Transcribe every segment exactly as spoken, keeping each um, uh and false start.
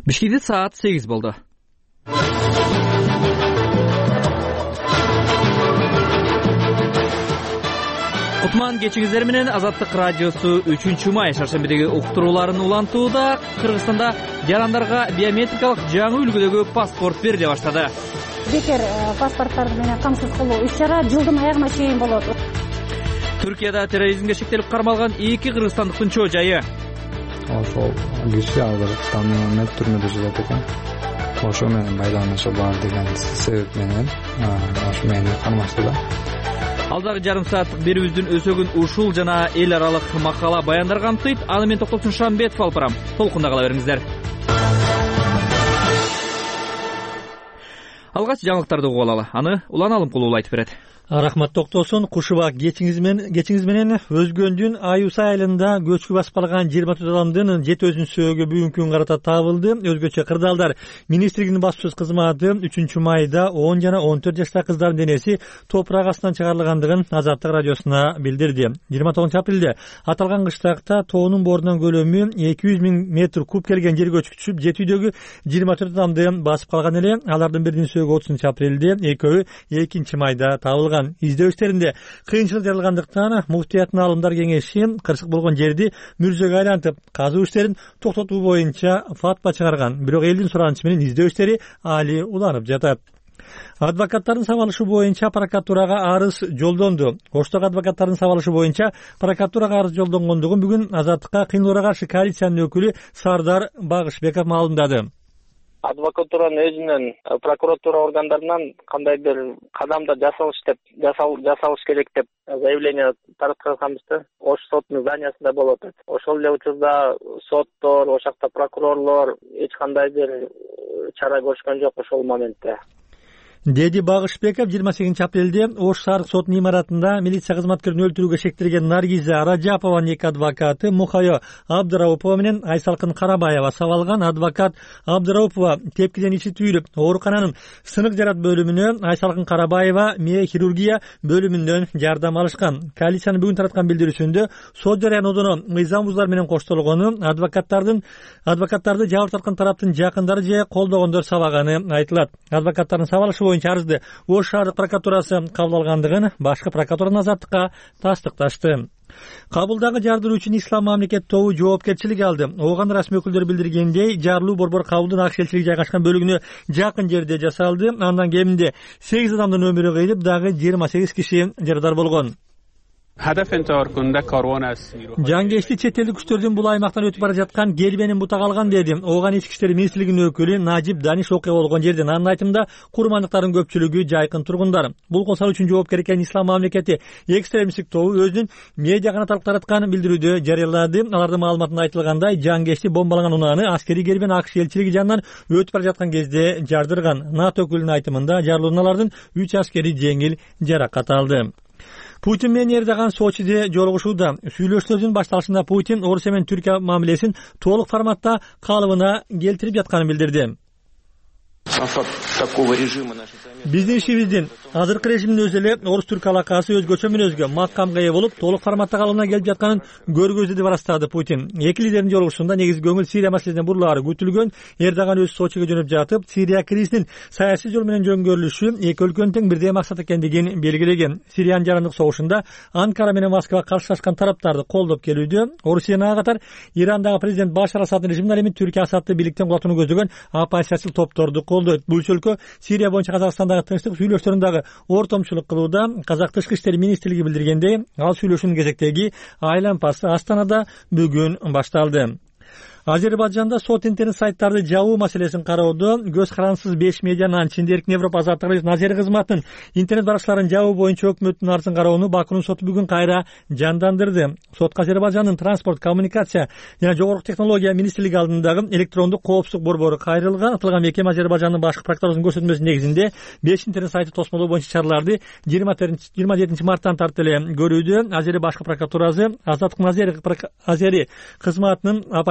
Бишкекте саат сегиз болду. Утман кечиңиздер менен Азаттык радиосу үчүнчү май шаршембидеги уктурууларын улантууда. Кыргызстанда жарандарга биометрикалык жаңы үлгүдөгү паспорт бериле баштады. Бекер паспорттор менен камсыз кылуу иш-чара жылдын аягына чейин болот. Түркияда терроризмге шектелип кармалган эки кыргызстандыктын чоо жайы. Ошол киши азыр танымал түрмөдө жатат экен. Ошо менен байланышы бар деген себеп менен ошо мени кармашты да. Алдагы жарым сааттык берүүбүздүн өсөгүн ушул жана эл аралык макала баяндар камтыйт. Аны мен Токтосун Шамбетов алып барам. Толкунда кала бериңиздер. Алгач жаңылыктарды угуп алалы. Аны Улан Алымкулуу айтып берет. Рахмат Токтосун. Кушубак кечиңиз менен кечиңиз менен Өзгөндүн Аюса айылында көчкү басып калган жыйырма төрт адамдын жети өзүн сөөгө бүгүнкү күнгө карата табылды. Өзгөчө кырдаалдар министрлигинин басып сөз кызматы үчүнчү майда он жана он төрт жаштагы кыздардын денеси топурак астынан чыгарылгандыгын Азаттык радиосуна билдирди. жыйырма тогузунчу апрелде аталган кыштакта тоонун борунан көлөмү эки жүз миң метр куб келген жер көчкү түшүп, жети үйдөгү жыйырма төрт адамды басып калган эле. Алардын биринин сөөгү отузунчу апрелде, экөө экинчи майда табылган. Издөө иштеринде кыйынчылык жаралгандыктан муфтияттын алымдар кеңеши кырсык болгон жерди мүрзөгө айлантып, казуу иштерин токтотуу боюнча фатва чыгарган. Бирок элдин суранычы менен издөө иштери али уланып жатат. Адвокаттардын сабалышы боюнча прокуратурага арыз жолдонду. Оштогу адвокаттардын сабалышы боюнча прокуратурага арыз жолдонгондугун бүгүн Азаттыкка кыйынлыкка каршы коалициянын өкүлү Сардар Багышбеков маалымдады. Адвокатуранын өзүнөн прокуратура органдарынан кандайдыр кадамда жасалыш деп жасалыш керек деп заявление таратканбыз да. Ош сотунун зданиясында болот. Ошол эле учурда соттор, ошол жакта прокурорлор эч кандайдыр чара көрүшкөн жок ошол моментте. Деди Багышбеков жыйырма сегизинчи апрелде Ош шаардык сотунун имаратында милиция кызматкерин өлтүрүүгө шектелген Наргиза Раджапованын эки адвокаты Мухайо Абдыраупова менен Айсалкын Карабаева сабалган. Адвокат Абдыраупова тепкиден ичи түйүлүп, оорукананын сынык жарат бөлүмүнө, Айсалкын Карабаева мээ хирургия бөлүмүндөн жардам алышкан. Коалициянын бүгүн тараткан билдирүүсүндө сот жарыянуудун мыйзам бузуулар менен коштолгону, адвокаттардын адвокаттарды жабыр тарткан тараптын жакындары же колдогондор сабаганы айтылат. Адвокаттардын сабалышы боюнча арызды Ош шаардык прокуратурасы кабыл алгандыгын башкы прокуратуранын Азаттыкка тастыкташты. Кабылдагы жардыруу үчүн Ислам мамлекет тобу жоопкерчилик алды. Ооган расмий өкүлдөр билдиргендей, жарылуу Борбор кабылдын ак элчилиги жайгашкан бөлүгүнө жакын жерде жасалды. Андан кеминде сегиз адамдын өмүрү кыйылып, дагы жыйырма сегиз киши жарадар болгон. Жангечти чет элдик күчтөрдүн бул аймактан өтүп бара жаткан келбенин бута калган деди Ооган ички иштер министрлигинин өкүлү Najib Danish окуя болгон жерден. Анын айтымында курмандыктардын көпчүлүгү жайкын тургундар. Бул косал үчүн жоопкер экен Ислам мамлекети экстремисттик тобу өзүнүн медиа канатталып тараткан билдирүүдө жарыялады. Алардын маалыматында айтылгандай, жангечти бомбаланган унааны аскерий келбен ак элчилиги жанынан өтүп бара жаткан кезде жардырган. НАТО өкүлүнүн айтымында жарылуунан алардын үч аскери жеңил жаракат алды. Путин менен Эрдоган Сочиде жолугушууда. Сүйлөшүүлөрдүн башталышында Путин Орусия менен Түркия мамилесин толук форматта калыбына келтирип жатканын билдирди. Биздин ишибиздин азыркы режимдин өзү эле Орус-Түрк алакасы өзгөчө мүнөзгө макамга ээ болуп, толук форматта калыбына келип жатканын көргөздү деп арастады Путин. Эки лидердин жолугушуусунда негизги көңүл Сирия маселесине бурулаары күтүлгөн. Эрдоган өз Сочиге жөнөп жатып, Сирия кризисинин саясий жол менен жөнгөрүлүшү эки өлкөнүн тең бирдей максат экендигин белгилеген. Сириянын жарандык согушунда Анкара менен Москва каршылашкан тараптарды колдоп келүүдө. Орусияга катар Ирандагы президент Башар Асаддын режимине эми Түркия Асадды бийликтен кулатууну көздөгөн оппозициячыл топторду колдойт. Бул өлкө Сирия боюнча Казакстандагы тынчтык сүйлөшүүлөрүн дагы ортомчулук кылууда. Казак тышкы иштер министрлиги билдиргендей, ал сүйлөшүүнүн кезектеги айлампасы Астанада бүгүн башталды. Азербайжанда сот интернет сайттарды жабуу маселесин кароодо көз карансыз беш медианын ичинде Эркин Европа Азаттык радиосунун Азери кызматынын интернет баракчаларын жабуу боюнча өкмөттүн арызын кароону Бакунун соту бүгүн кайра жандандырды. Сотко Азербайжандын транспорт, коммуникация жана жогорку технология министрлиги алдындагы электрондук коопсуздук борбору кайрылган. Аталган мекеме Азербайжандын башкы прокуратурасынын көрсөтмөсүнүн негизинде беш интернет сайты тосмолоо боюнча чараларды жыйырма жетинчи марттан тартып көрүүдө. Азери башкы прокуратурасы Азаттык Азери кызматынын оппозициячыл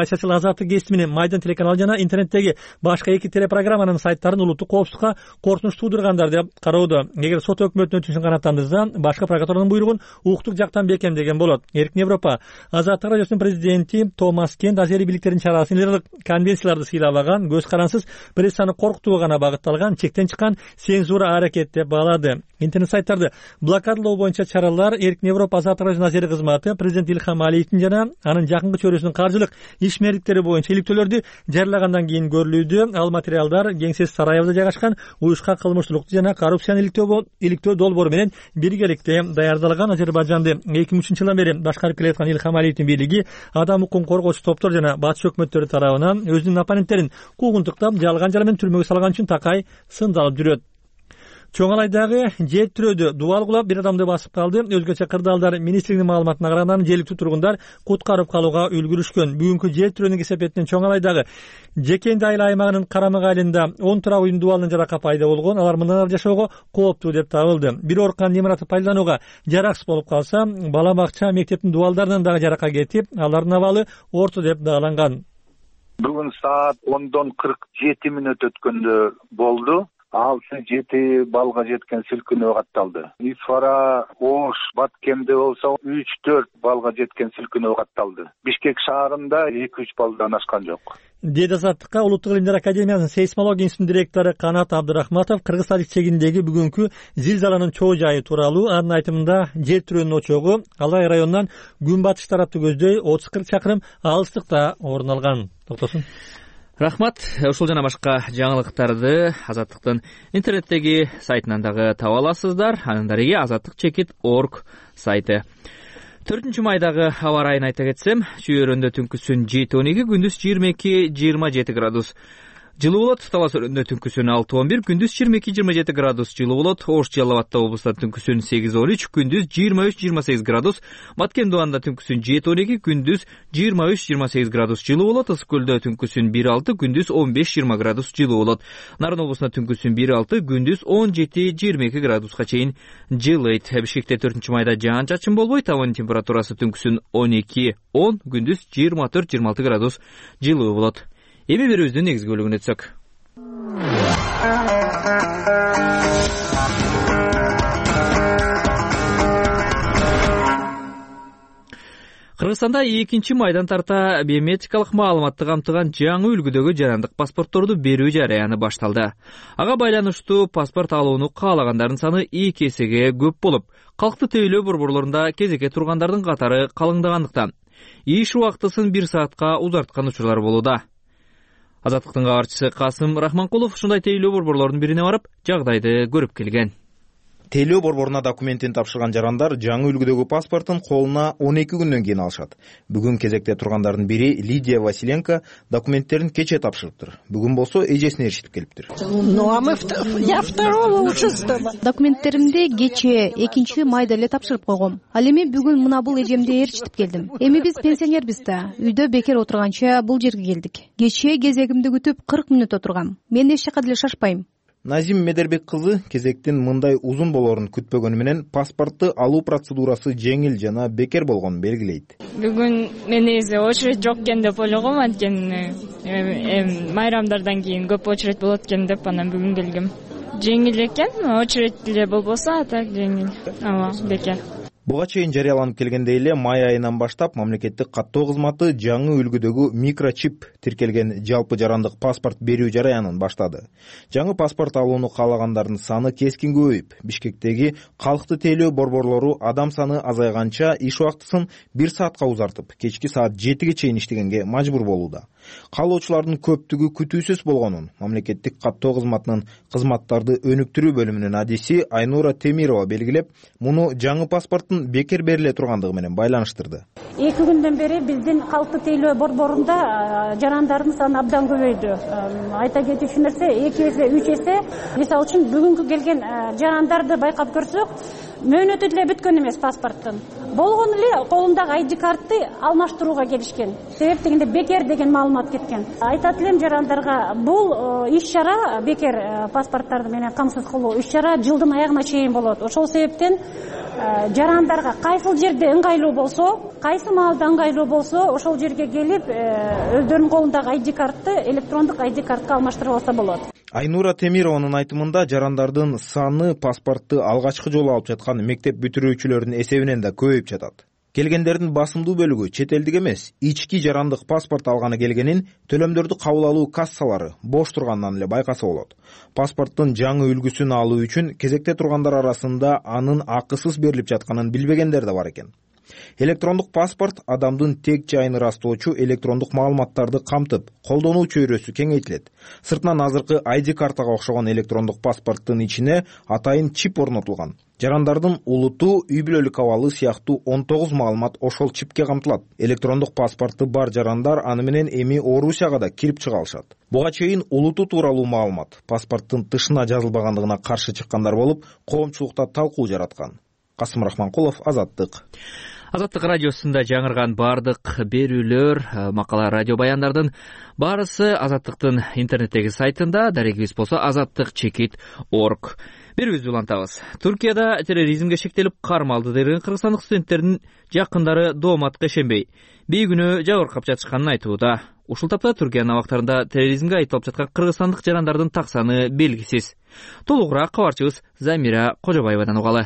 Азаттык кести менен Майдан телеканалы жана интернеттеги башка эки телепрограмманын сайттарын улуттук коопсуздукка коркунуч туудургандар деп кароодо. Эгер сот өкмөттүн өтүнүшүн канааттандырса, башка прокуратуранын буйругун укуктук жактан бекемдеген болот. Эркин Европа Азаттык радиосунун президенти Томас Кент азери бийликтердин чарасы лидерлик конвенцияларды сыйламаган, көз карансыз прессаны коркутууга гана багытталган чектен чыккан цензура аракет деп баалады. Интернет сайттарды блокадалоо боюнча чаралар Эркин Европа Азаттык радиосунун азери кызматы президент Илхам Алиевдин жана анын жакынкы чөйрөсүнүн каржылык ишмердиктери боюнча иликтөөлөрдү жарыялагандан кийин көрүлүүдө. Ал материалдар Кеңсес Сараевда жайгашкан уюшка кылмыштуулукту жана коррупцияны иликтөө долбоору менен биргеликте даярдалган. Азербайжанды эки миң үчүнчү жылдан бери башкарып келаткан Илхам Алиевдин бийлиги адам укугун коргоочу топтор жана батыш өкмөттөрү тарабынан өзүнүн оппоненттерин куугунтуктап, жалган жара менен түрмөгө салган үчүн такай сындалып жүрөт. Чоңалайдагы жер тирөөдө дубал кулап бир адамды басып калды. Өзгөчө Кырдаалдар министрлигинин маалыматына караганда жергиликтүү тургундар куткарып калууга үлгүрүшкөн. Бүгүнкү жер тирөөнүн кесепетинен Чоңалайдагы Жекенди айыл аймагынын Карамак айылында он турак үйдүн дубалынын жарака пайда болгон. Алар мындан ары жашоого кооптуу деп табылды. Бир оркан имаратты пайдаланууга жараксыз болуп калса, бала бакча, мектептин дубалдарынан дагы жарака кетип, алардын абалы орто деп дааланган. Бүгүн саат ондон кырк жети мүнөт өткөндө болду. алты жети балга жеткен силкинүү катталды. Исфара, Ош, Баткенде болсо үч төрт балга жеткен силкинүү катталды. Бишкек шаарында эки үч балдан ашкан жок. Деди Азаттыкка Улуттук илимдер академиясынын сейсмология институтунун директору Канат Абдырахматов Кыргыз Тажикчегиндеги бүгүнкү зилзаланын чоо жайы тууралуу анын айтымында жер тирөөнүн очогу Алай районунан күнбатыш тарапты көздөй отуз кырк чакырым алыстыкта орун алган. Токтосун. Рахмат. Ушул жана башка жаңылыктарды Азаттыктын интернеттеги сайтынан дагы таба аласыздар. Анын дареги азаттык чекит орг сайты. төртүнчү майдагы аба ырайын айта кетсем, Чүй-өрөндө түнкүсүн жети он эки, күндүз жыйырма эки жыйырма жети градус жылуу болот. Талас өрөндө түнкүсүн алты он бир, күндүз жыйырма эки жыйырма жети градус жылуу болот. Ош Жалал Абадта облустарда түнкүсүн сегиз он үч, күндүз жыйырма үч жыйырма сегиз градус. Баткен Дубанда түнкүсүн жети он эки, күндүз жыйырма үч жыйырма сегиз градус жылуу болот. Ысык көлдө түнкүсүн бир алты, күндүз он беш жыйырма градус жылуу болот. Нарын облусунда түнкүсүн бир алты, күндүз он жети жыйырма эки градуска чейин жылыйт. Бишкекте төртүнчү майда жаан чачын болбойт. Абанын температурасы түнкүсүн он эки он, күндүз жыйырма төрт жыйырма алты градус жылуу болот. Эми берүүбүздүн негизги бөлүгүнө өтсөк. Кыргызстанда экинчи майдан тарта биометрикалык маалыматты камтыган жаңы үлгүдөгү жарандык паспортторду берүү жараяны башталды. Ага байланыштуу паспорт алууну каалагандардын саны эки эсеге көп болуп, калкты тейлөө борборлорунда кезекке тургандардын катары калыңдагандыктан иш убактысын бир саатка узарткан учурлар болууда. Азаттыктын кабарчысы Касым Рахманкулов ушундай тейлөө борборлордун бирине барып, жагдайды көрүп келген. Тейлөө борборуна документин тапшырган жарандар жаңы үлгүдөгү паспортун колуна он эки күндөн кийин алышат. Бүгүн кезекте тургандардын бири Лидия Василенко документтерин кече тапшырыптыр. Бүгүн болсо эжесине эришип келиптир. Я второго уже стала. Документтеримди кече экинчи майда эле тапшырып койгом. Ал эми бүгүн мына бул эжемди ээрчитип келдим. Эми биз пенсионербиз да. Үйдө бекер отурганча бул жерге келдик. Кече кезегимди күтүп кырк мүнөт отургам. Мен эч жака деле шашпайм. Назим Медербек кызы кезектин мындай узун болоорун күтпөгөнү менен паспортты алуу процедурасы жеңил жана бекер болгонун белгилейт. Бүгүн мен эзе очередь жок экен деп ойлогом, анткени майрамдардан кийин көп очередь болот экен деп анан бүгүн келгем. Жеңил экен, очередь деле болбосо, а так жеңил. Ооба, бекер. Буга чейин жарыяланып келгендей эле май айынан баштап мамлекеттик каттоо кызматы жаңы үлгүдөгү микрочип тиркелген жалпы жарандык паспорт берүү жараянын баштады. Жаңы паспорт алууну каалагандардын саны кескин көбөйүп, Бишкектеги калкты тейлөө борборлору адам саны азайганча иш убактысын бир саатка узартып, кечки саат жетиге чейин иштегенге мажбур болууда. Каалоочулардын көптүгү күтүүсүз болгонун мамлекеттик каттоо кызматынын кызматтарды өнүктүрүү бөлүмүнүн адиси Айнура Темирова белгилеп, муну жаңы паспорттун бекер бериле тургандыгы менен байланыштырды. Эки күндөн бери биздин калкты тейлөө борборунда жарандардын саны абдан көбөйдү. Айта кетүүчү нерсе эки эсе, үч эсе. Мисалы үчүн бүгүнкү келген жарандарды байкап көрсөк, мөөнөтү деле бүткөн эмес паспорттун. Болгону эле колундагы ай ди картты алмаштырууга келишкен. Себеп дегенде бекер деген маалымат кеткен. Айтат элем жарандарга, бул иш-чара бекер паспорттарды менен камсыз кылуу иш-чара жылдын аягына чейин болот. Ошол себептен жарандарга кайсыл жерде ыңгайлуу болсо, кайсы маалда ыңгайлуу болсо, ошол жерге келип өздөрүнүн колундагы ай ди картты электрондук ай ди картка алмаштырып алса болот. Айнура Темированын айтымында жарандардын саны паспортту алгачкы жолу алып жаткан мектеп бүтүрүүчүлөрдүн эсебинен да көбөйүп жатат. Келгендердин басымдуу бөлүгү чет элдик эмес, ички жарандык паспорт алганы келгенин төлөмдөрдү кабыл алуу кассалары бош тургандан эле байкаса болот. Паспорттун жаңы үлгүсүн алуу үчүн кезекте тургандар арасында анын акысыз берилип жатканын билбегендер да бар экен. Электрондук паспорт адамдын тек жайын ырастоочу электрондук маалыматтарды камтып, колдонуу чөйрөсү кеңейтилет. Сыртынан азыркы ай ди картага окшогон электрондук паспорттун ичине атайын чип орнотулган. Жарандардын улуту, үй бүлөлүк абалы сыяктуу он тогуз маалымат ошол чипке камтылат. Электрондук паспорту бар жарандар аны менен эми Орусияга да кирип чыга алышат. Буга чейин улуту тууралуу маалымат паспорттун тышына жазылбагандыгына каршы чыккандар болуп, коомчулукта талкуу жараткан. Касым Рахманкулов, Азаттык. Азаттык радиосунда жаңырган бардык берүүлөр, макала, радио баяндардын баарысы Азаттыктын интернеттеги сайтында, дарегибиз болсо азаттык чекит точка орг. Берүүбүздү улантабыз. Туркияда терроризмге шектелип кармалды деген кыргызстандык студенттердин жакындары дооматка ишенбей, бейгүнөө жабыркап жатышканын айтууда. Ушул тапта Туркиянын абактарында терроризмге айтылып жаткан кыргызстандык жарандардын так саны белгисиз. Толугураак кабарчыбыз Замира Кожобаевадан угалы.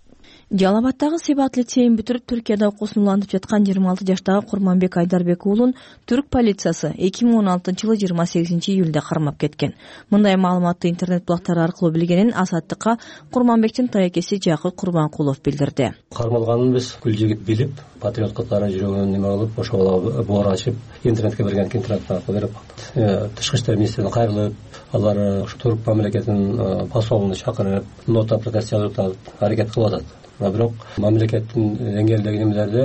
Жалал Абадтагы Себат лицейин бүтүрүп Түркияда окуусун улантып жаткан жыйырма алты жаштагы Курманбек Айдарбек уулун түрк полициясы эки миң он алтынчы жылы жыйырма сегизинчи июлда кармап кеткен. Мындай маалыматты интернет булактары аркылуу билгенин Азаттыкка Курманбектин тайекеси Жакыт Курбанкулов билдирди. Кармалганын биз күл жигит билип, патриот катары жүрөгүнөн неме кылып, ошол боор ачып, интернетке берген интернет аркылуу берип, Тышкы иштер министрлигине кайрылып, алар ушу турк мамлекетинин посолун чакырып, нота протест жазып аракет кылып атат. Бирок мамлекеттин деңгээлдеги немелерде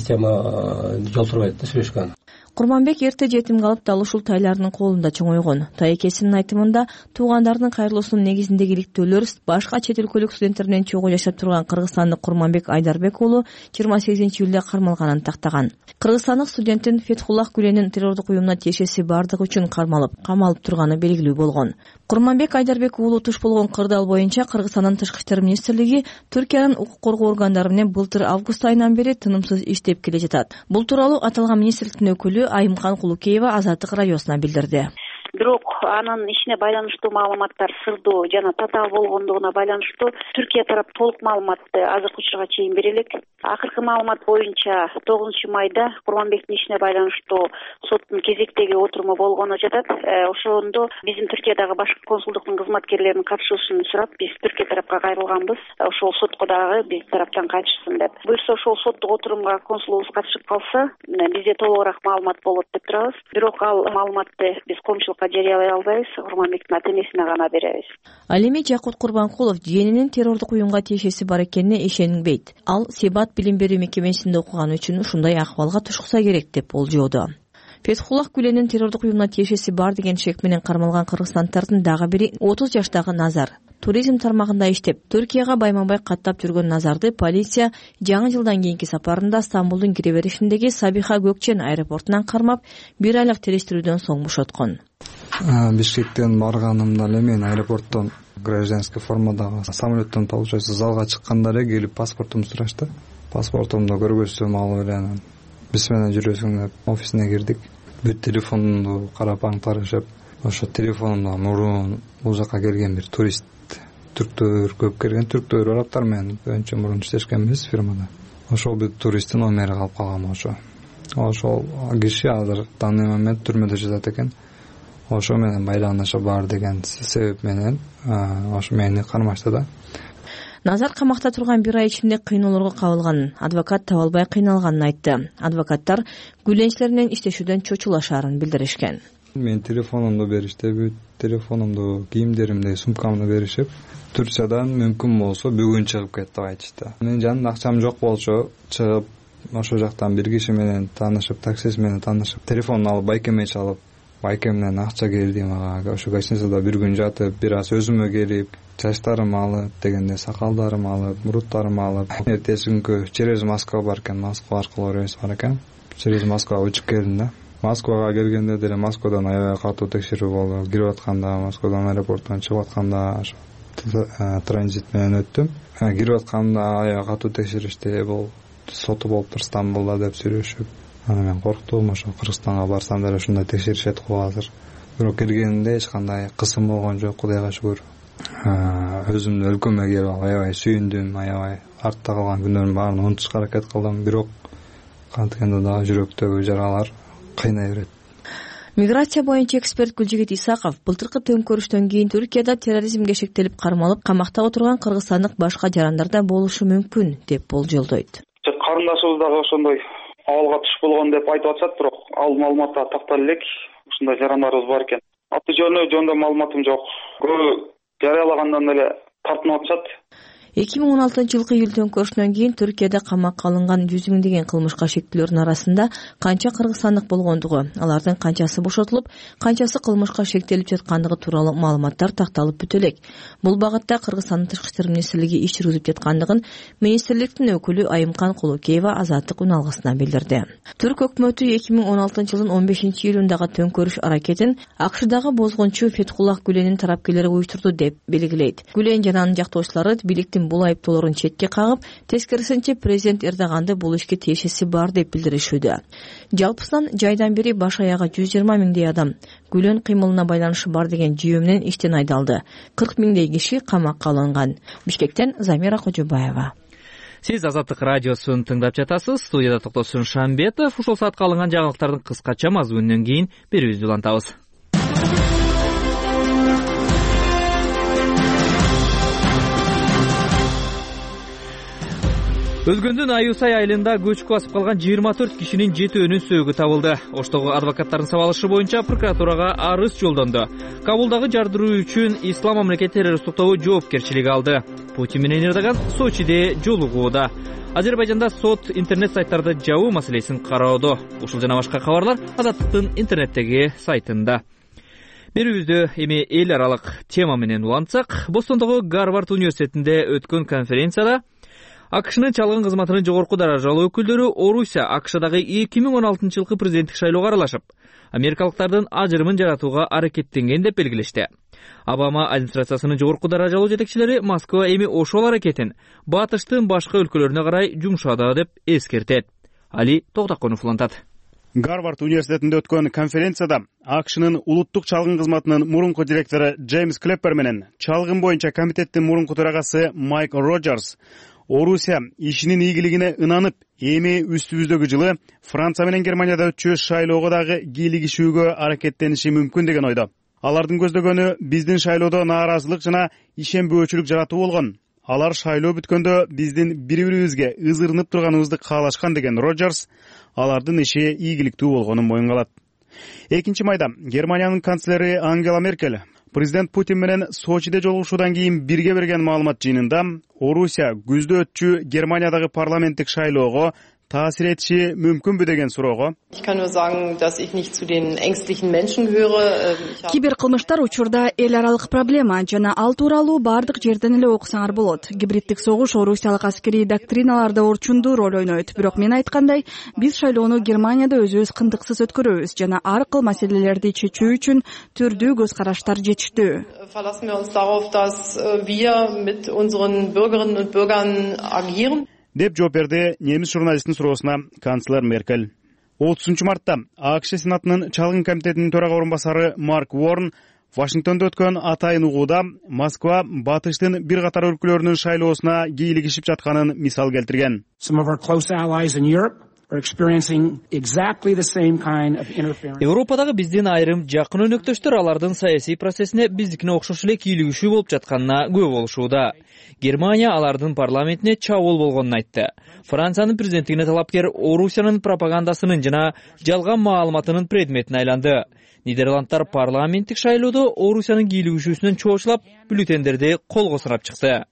система жол турбайт да сүйлөшкөн. Курманбек эрте жетим калып, дал ушул тайлардын колунда чоңойгон. Тайекесинин айтымында, туугандардын кайрылуусунун негизиндеги иликтөөлөр башка чет өлкөлүк студенттер менен чогуу жашап турган кыргызстандык Курманбек Айдарбек уулу жыйырма сегизинчи июлда кармалганын тактаган. Кыргызстандык студенттин Фетхуллах Гүленин террордук уюмуна тиешеси бардыгы үчүн кармалып, камалып турганы белгилүү болгон. Курманбек Айдарбек уулу туш болгон кырдаал боюнча Кыргызстандын Тышкы иштер министрлиги Түркиянын укук коргоо органдары менен былтыр август айынан бери тынымсыз иштеп келе жатат. Бул тууралуу аталган министрликтин өкүлү Айымкан Кулукеева Азаттык радиосуна билдирди. Бирок анын ишине байланыштуу маалыматтар сырдуу жана татаал болгондугуна байланыштуу Түркия тарап толук маалыматты азыркы учурга чейин бере элек. Акыркы маалымат боюнча тогузунчу майда Курманбектин ишине байланыштуу соттун кезектеги отуруму болгону жатат. Ошондо биздин Түркиядагы башкы консулдуктун кызматкерлеринин катышуусун сурап, биз Түркия тарапка кайрылганбыз. Ошол сотко дагы биз тараптан катышсын деп. Буюрса ошол соттук отурумга консулубуз катышып калса, бизде толугураак маалымат болот деп турабыз. Бирок ал маалыматты биз коомчулукка жарыялай албайбыз, Курманбектин ата-энесине гана беребиз. Ал эми Жакут Курбанкулов жиенинин террордук уюмга тиешеси бар экенине ишенбейт. Ал Себат билим берүү мекемесинде окуганы үчүн ушундай акыбалга тушукса керек деп болжоодо. Фетхуллах Гүленин террордук уюмуна тиешеси бар деген шек менен кармалган кыргызстандардын дагы бири отуз жаштагы Назар. Туризм тармагында иштеп, Түркияга байма-бай каттап жүргөн Назарды полиция жаңы жылдан кийинки сапарында Стамбулдун кире беришиндеги Сабиха Gökçen аэропортунан кармап, бир айлык териштирүүдөн соң бошоткон. Бишкектен барганымда эле мен аэропорттон гражданский формадагы самолеттон получается залга чыкканда эле келип паспортумду сурашты. Паспортумду көргөзсөм ал эле биз менен жүрөсүң деп офисине кирдик. Бүт телефонумду карап аңтарышып, ошо телефонумда мурун бул жака келген бир турист, түрктөр көп келген, түрктөр арабтар менен önce мурун иштешкенбиз фирмада. Ошол бир туристтин номери калып калган ошо. Ошол киши азыр данный момент түрмөдө жатат экен. Ошо менен байланышы бар деген себеп менен ошо мени кармашты да. Назар камакта турган бир ай ичинде кыйноолорго кабылганын, адвокат таба албай кыйналганын айтты. Адвокаттар гүленчилер менен иштешүүдөн чочулашаарын билдиришкен. Мен телефонумду беришти, бүт телефонумду, кийимдеримди, сумкамды беришип, Турциядан мүмкүн болсо бүгүн чыгып кет деп айтышты. Менин жанымда акчам жок болчу, чыгып ошол жактан бир киши менен таанышып, таксист менен таанышып, телефонун алып байкеме чалып, байкемден акча келди мага. Ошо гостиницада бир күн жатып, бир аз өзүмө келип, чачтарым алып, дегенде сакалдарым алып, муруттарым алып, эртеси күнкү через Москва бар экен, Москва аркылуу рейс бар экен. Через Москва учуп келдим да. Москвага келгенде деле Москвадан аябай катуу текшерүү болду. Кирип атканда, Москвадан аэропорттон чыгып атканда ошо транзит менен өттүм. Кирип атканда аябай катуу текшеришти. Бул соту болуптур Стамбулда деп сүйлөшүп. Аны мен корктум, ошо Кыргызстанга барсам деле ушундай текшеришет го азыр. Бирок келгенде эч кандай кысым болгон жок, Кудайга шүгүр. Өзүмдүн өлкөмө келип алып аябай сүйүндүм, аябай артта калган күнөрүмдүн баарын унутушка аракет кылдым. Бирок канткенде дагы жүрөктөгү жаралар кыйнай берет. Миграция боюнча эксперт Гүлжигит Исаков былтыркы төңкөрүштөн кийин Түркияда терроризмге шектелип кармалып, камакта отурган кыргызстандык башка жарандарда болушу мүмкүн деп болжолдойт. Карындашыбыз дагы ошондой абалга түшүп болгон деп айтып атышат, бирок ал маалыматта тактала элек ушундай жарандарыбыз бар экен. Аты жөнү жөнүндө маалыматым жок. Көбү жарыялагандан эле тартынып атышат. эки миң он алтынчы жылкы июль төңкөрүшүнөн кийин Түркияда камакка алынган жүз миңдеген кылмышка шектүүлөрдүн арасында канча кыргызстандык болгондугу, алардын канчасы бошотулуп, канчасы кылмышка шектелип жаткандыгы тууралуу маалыматтар такталып бүтө элек. Бул багытта Кыргызстандын Тышкы иштер министрлиги иш жүргүзүп жаткандыгын министрликтин өкүлү Айымкан Кулукеева Азаттык үн алгысына билдирди. Түрк өкмөтү эки миң он алтынчы жылдын он бешинчи июлундагы төңкөрүш аракетин АКШдагы бозгончу Фетхуллах Гүленин тарапкерлери уюштурду деп белгилейт. Гүлен жана анын жактоочулары бийликтин бул айыптоолорун четке кагып, тескерисинче президент Эрдоганды бул ишке тиешеси бар деп билдиришүүдө. Жалпысынан жайдан бери баш аягы жүз жыйырма миңдей адам Гүлен кыймылына байланышы бар деген жүйө менен иштен айдалды. кырк миңдей киши камакка алынган. Бишкектен Замира Кожобаева. Сиз Азаттык радиосун тыңдап жатасыз. Студияда Токтосун Шамбетов. Ушул саатка алынган жаңылыктардын кыскача мазмунунан кийин берүүбүздү улантабыз. Өзгөндүн Аюсай айылында көчкү басып калган жыйырма төрт кишинин жетөөнүн сөөгү табылды. Оштогу адвокаттардын сабалышы боюнча прокуратурага арыз жолдонду. Кабулдагы жардыруу үчүн Ислам мамлекет террорист топтогу жоопкерчилик алды. Путин менен Эрдоган Сочиде жолугууда. Азербайжанда сот интернет сайттарды жабуу маселесин кароодо. Ушул жана башка кабарлар Азаттыктын интернеттеги сайтында. Берүүбүздү эми эл аралык тема менен улантсак, Бостондогу Гарвард университетинде өткөн конференцияда АКШнын чалгын кызматынын жогорку даражалуу өкүлдөрү Орусия АКШдагы эки миң он алтынчы жылкы президенттик шайлоого аралашып, америкалыктардын ажырымын жаратууга аракеттенген деп белгилешти. Обама администрациясынын жогорку даражалуу жетекчилери Москва эми ошол аракетин батыштын башка өлкөлөрүнө карай жумшады деп эскертет. Али Токтаконов улантат. Гарвард университетинде өткөн конференцияда АКШнын улуттук чалгын кызматынын мурунку директору Джеймс Клеппер менен чалгын боюнча комитеттин мурунку төрагасы Майк Роджерс Орусия ишинин ийгилигине ынанып, эми үстүбүздөгү жылы Франция менен Германияда өтчү шайлоого дагы кийлигишүүгө аракеттениши мүмкүн деген ойдо. Алардын көздөгөнү биздин шайлоодо нааразылык жана ишенбөөчүлүк жаратуу болгон. Алар шайлоо бүткөндө биздин бири-бирибизге ызырынып турганыбызды каалашкан деген Роджерс алардын иши ийгиликтүү болгонун моюнга алат. экинчи майда Германиянын канцлери Ангела Меркель президент Путин менен Сочиде жолугушуудан кийин бирге берген маалымат жыйынында Орусия күздө өтчү Германиядагы парламенттик шайлоого таасир этиши мүмкүнбү деген суроого киберкылмыштар учурда эл аралык проблема жана ал тууралуу бардык жерден эле окусаңар болот. Гибриддик согуш орусиялык аскерий доктриналарда орчундуу роль ойнойт. Бирок мен айткандай, биз шайлоону Германияда өзүбүз кындыксыз өткөрөбүз жана ар кыл маселелерди чечүү үчүн түрдүү көз караштар жетиштүү. деп жооп берди немис журналисттин суроосуна канцлер Меркель. отузунчу мартта АКШ Сенатынын чалгын комитетинин төрага орун басары Марк Уорн Вашингтондо өткөн атайын угууда Москва батыштын бир катар өлкөлөрүнүн шайлоосуна кийлигишип жатканын мисал келтирген. Европадагы биздин айрым жакын өнөктөштөр алардын саясий процессине биздикине окшош эле кийлигишүү болуп жатканына күбө болушууда. Германия алардын парламентине чабуул болгонун айтты. Франциянын президенттигине талапкер Орусиянын пропагандасынын жана жалган маалыматынын предметине айланды. Нидерландтар парламенттик шайлоодо Орусиянын кийлигишүүсүнөн чоочулап, бюллетендерди колго сурап чыкты.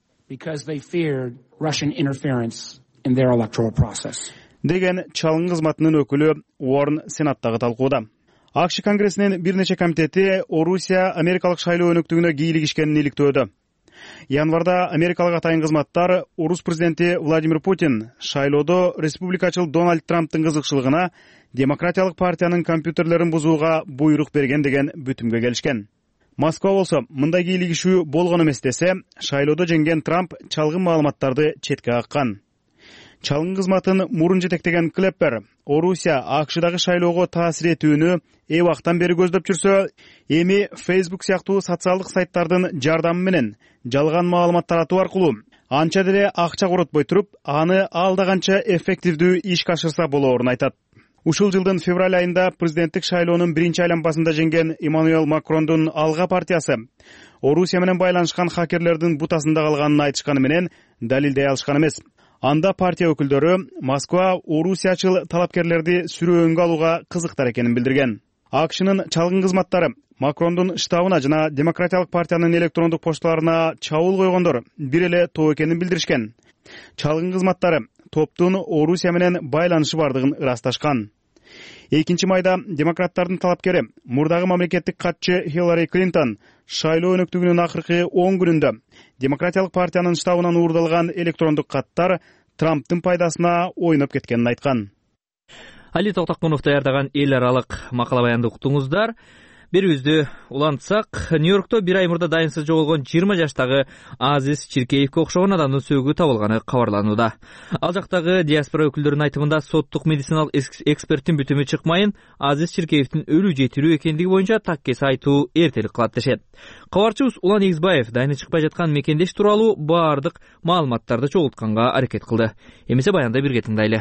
деген чалгын кызматынын өкүлү Уорн Сенаттагы талкууда. акш конгрессинин бир нече комитети Орусия америкалык шайлоо өнөктүгүнө кийлигишкенин иликтөөдө. Январда америкалык атайын кызматтар орус президенти Владимир Путин шайлоодо республикачыл Дональд Трамптын кызыкчылыгына демократиялык партиянын компьютерлерин бузууга буйрук берген деген бүтүмгө келишкен. Москва болсо мындай кийлигишүү болгон эмес десе, шайлоодо жеңген Трамп чалгын маалыматтарды четке каккан. Чалгын кызматын мурун жетектеген Клеппер Орусия акшдагы шайлоого таасир этүүнү эбактан бери көздөп жүрсө, эми Facebook сыяктуу социалдык сайттардын жардамы менен жалган маалымат таратуу аркылуу анча деле акча коротпой туруп, аны алда канча эффективдүү ишке ашырса болоорун айтат. Ушул жылдын февраль айында президенттик шайлоонун биринчи айланбасында жеңген Эммануэл Макрондун Алга партиясы Орусия менен байланышкан хакерлердин бутасында калганын айтышканы менен далилдей алышкан эмес. Анда партия өкүлдөрү Москва орусиячыл талапкерлерди сүрөөнгө алууга кызыктар экенин билдирген. акшнын чалгын кызматтары Макрондун штабына жана демократиялык партиянын электрондук пошталарына чабуул койгондор бир эле топ экенин билдиришкен. Чалгын кызматтары топтун Орусия менен байланышы бардыгын ырасташкан. экинчи майда демократтардын талапкери мурдагы мамлекеттик катчы Хиллари Клинтон шайлоо өнөктүгүнүн акыркы он күнүндө демократиялык партиянын штабынан уурдалган электрондук каттар Трамптын пайдасына ойноп кеткенин айткан. Али Токтокунов даярдаган эл аралык макала баянды уктуңуздар. Берүүбүздү улантсак, Нью-Йоркто бир ай мурда дайынсыз жоголгон жыйырма жаштагы Азиз Чиркеевке окшогон адамдын сөөгү табылганы кабарланууда. Ал жактагы диаспора өкүлдөрүнүн айтымында соттук медициналык эксперттин бүтүмү чыкмайын, Азиз Чиркеевдин өлүү же тирүү экендиги боюнча таккес айтуу эртелик кылат дешет. Кабарчыбыз Улан Эгизбаев дайыны чыкпай жаткан мекендеш тууралуу баардык маалыматтарды чогултканга аракет кылды. Эмесе баянда бирге тыңдайлы.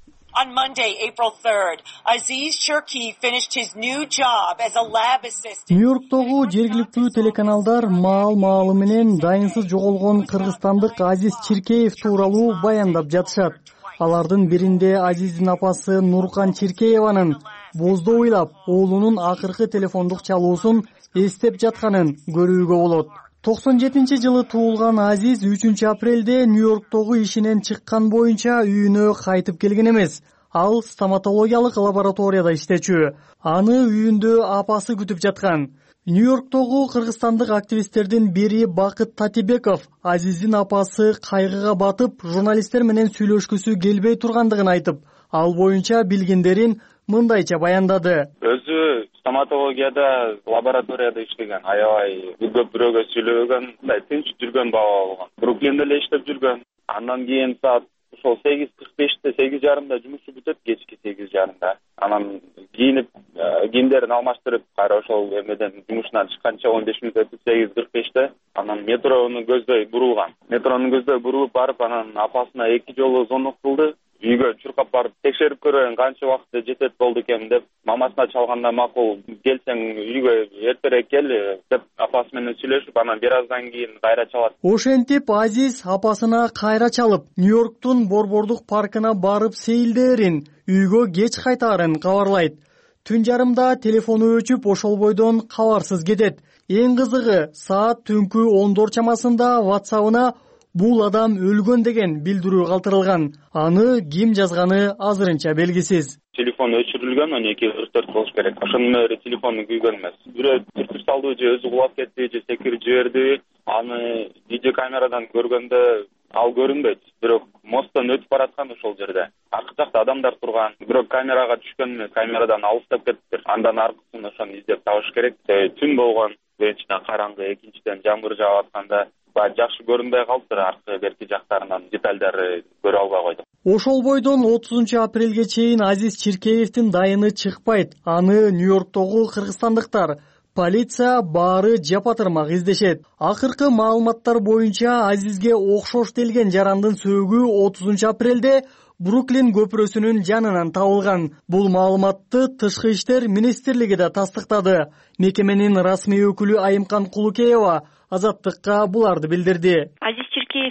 On Monday, April third, Aziz Chirkeev finished his new job as a lab assistant. Нью-Йорктогу жергиликтүү телеканалдар маал-маалы менен дайынсыз жоголгон кыргызстандык Азиз Чиркеев тууралуу баяндап жатышат. Алардын биринде Азиздин апасы Нуркан Чиркееванын боздоо ыйлап, оолунун акыркы телефондук чалуусун эстеп жатканын көрүүгө болот. токсон жетинчи жылы туулган Азиз үчүнчү апрелде Нью-Йорктогу ишинен чыккан боюнча үйүнө кайтып келген эмес. Ал стоматологиялык лабораторияда иштечү. Аны үйүндө апасы күтүп жаткан. Нью-Йорктогу кыргызстандык активисттердин бири Бакыт Татибеков Азиздин апасы кайгыга батып, журналисттер менен сүйлөшкүсү келбей тургандыгын айтып, ал боюнча билгендерин мындайча баяндады. Өзү стоматологияда лабораторияда иштеген, аябай көп бирөөгө сүйлөгөн, мындай тынч жүргөн бала болгон. Бруклинде эле иштеп жүргөн. Андан кийин саат ошол сегиз кырк беште сегиз жарымда жумушу бүтөт, кечки сегиз жарымда. Анан кийинип, кийимдерин алмаштырып, кайра ошол эмеден жумушунан чыкканча он беш мүнөт өтүп сегиз кырк беште анан метрону көздөй бурулган. Метрону көздөй бурулуп барып, анан апасына эки жолу звонок кылды. Үйгө чуркап барып текшерип көрөйүн канча убакытта жетет болду экен деп, мамасына чалганда макул, келсең үйгө эртерээк кел деп апасы менен сүйлөшүп, анан бир аздан кийин кайра чалат. Ошентип Азиз апасына кайра чалып, Нью-Йорктун Борбордук паркына барып сейилдээрин, үйгө кеч кайтаарын кабарлайт. Түн жарымда телефону өчүп, ошол бойдон кабарсыз кетет. Эң кызыгы, саат түнкү ондор чамасында WhatsApp'ына бул адам өлгөн деген билдирүү калтырылган. Аны ким жазганы азырынча белгисиз. Телефон өчүрүлгөн, он эки кырк төрт болуш керек. Ошонун менен телефону күйгөн эмес. Бирөө түртүп салды же өзү кулап кетти же секирип жиберди. Аны видео камерадан көргөндө ал көрүнбөйт. Бирок мосттон өтүп бараткан ошол жерде. Аркы жакта адамдар турган. Бирок камерага түшкөн, камерадан алыстап кетиптир. Андан аркысын ошону издеп табыш керек. Түн болгон, биринчиден караңгы, экинчиден жамгыр жаап атканда жакшы көрүнбөй калыптыр, аркы берки жактарынан детальдарды көрө албай койдук. Ошол бойдон отузунчу апрелге чейин Азиз Чиркеевдин дайыны чыкпайт. Аны Нью-Йорктогу кыргызстандыктар, полиция баары жапатырмак издешет. Акыркы маалыматтар боюнча Азизге окшош делген жарандын сөөгү отузунчу апрелде Бруклин көпүрөсүнүн жанынан табылган. Бул маалыматты Тышкы иштер министрлиги да тастыктады. Мекеменин расмий өкүлү Айымкан Кулукеева Азаттыкка буларды билдирди. Азиз Чиркеев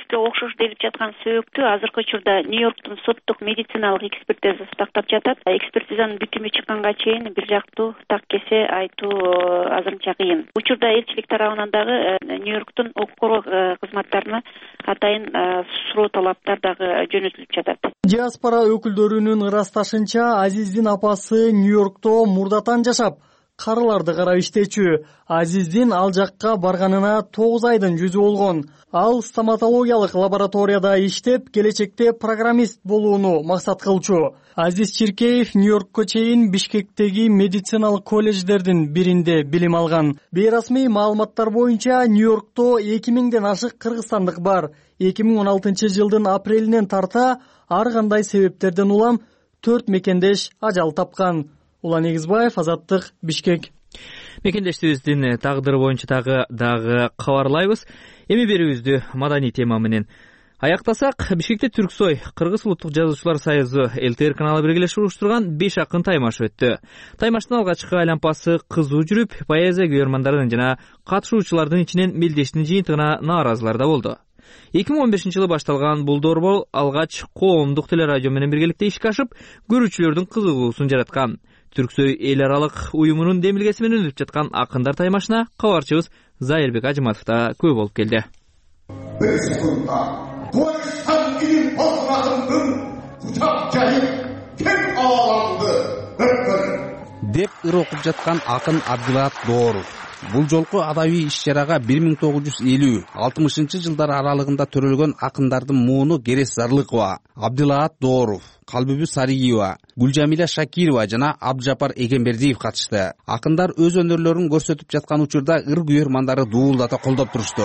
эле окшош делип жаткан сөйөктү азыркы учурда Нью-Йорктун соттук медициналык экспертизасы тактап жатат. Экспертизанын бүтүмү чыкканга чейин бир жактуу так кесе айтуу азырынча кыйын. Учурда элчилик тарабынан дагы Нью-Йорктун укук коргоо кызматтарына атайын суроо талаптар дагы жөнөтүлүп жатат. Диаспора өкүлдөрүнүн ырасташынча, Азиздин апасы Нью-Йоркто мурдатан жашап, карыларды карап иштечү. Азиздин ал жакка барганына тогуз айдын жүзү болгон. Ал стоматологиялык лабораторияда иштеп, келечекте программист болууну максат кылчу. Азиз Чиркеев Нью-Йоркко чейин Бишкектеги медициналык колледждердин биринде билим алган. Бейрасмий маалыматтар боюнча Нью-Йоркто эки миңден ашык кыргызстандык бар. эки миң он алтынчы жылдын апрелинен тарта ар кандай себептерден улам төрт мекендеш ажал тапкан. Улан Эгизбаев, Азаттык, Бишкек. Мекендештибиздин тагдыры боюнча дагы дагы кабарлайбыз. Эми берүүбүздү маданий тема менен аяктасак, Бишкекте Түрксой Кыргыз улуттук жазуучулар союзу эл тэ эр каналы биргелешип уруштурган беш акын таймаш өттү. Таймаштын алгачкы айланпасы кызуу жүрүп, поэзия күйөрмандардын жана катышуучулардын ичинен мелдештин жыйынтыгына нааразылар да болду. эки миң он бешинчи жылы башталган бул борбор алгач коомдук телерадио менен биргеликте ишке ашып, көрүүчүлөрдүн кызыгуусун жараткан. Түрксой эл аралык уюмунун демилгеси менен өтүп жаткан акындар таймашына кабарчыбыз Зайырбек Ажыматов да көп болуп келди. Бир секундда Койшан кийин болмагындын кутап жайып кең ааламды өткөрүп деп ыр окуп жаткан акын Абдилаат Дооров. Бул жолку адабий иш-чарага бир миң тогуз жүз элүү алтымышынчы жылдар аралыгында төрөлгөн акындардын мууну Керес Зарлыкова, Абдилаат Дооров, Калбүбү Сариева, Гүлжамиля Шакирова жана Абджапар Эгембердиев катышты. Акындар өз өнөрлөрүн көрсөтүп жаткан учурда ыр күйөрмандары дуулдата колдоп турушту.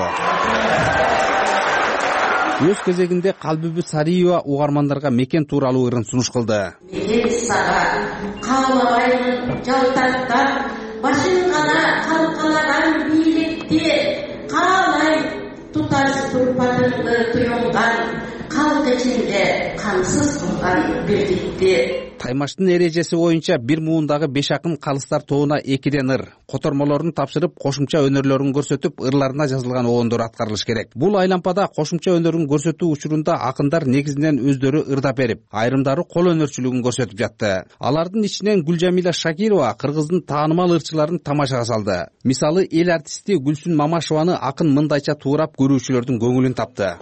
Өз кезегинде Калбүбү Сариева угармандарга мекен тууралуу ырын сунуш кылды. Мен сага каалабаймын жалтартап, башын гана калкалаган бийликти, каалай туташ турпаныңды туюнган, калк ичинде кансыз турган биrdikти. Таймаштын эрежеси боюнча бир муундагы беш акын калыстар тобуна экиден ыр, котормолорун тапшырып, кошумча өнөрлөрүн көрсөтүп, ырларына жазылган оондор аткарылыш керек. Бул айланпада кошумча өнөрүн көрсөтүү учурунда акындар негизинен өздөрү ырдап берип, айрымдары кол өнөрчүлүгүн көрсөтүп жатты. Алардын ичинен Гүлжамиля Шакирова кыргыздын таанымал ырчыларын тамашага салды. Мисалы, эл артисти Гүлсүн Мамашеваны акын мындайча туурап көрүүчүлөрдүн көңүлүн тапты.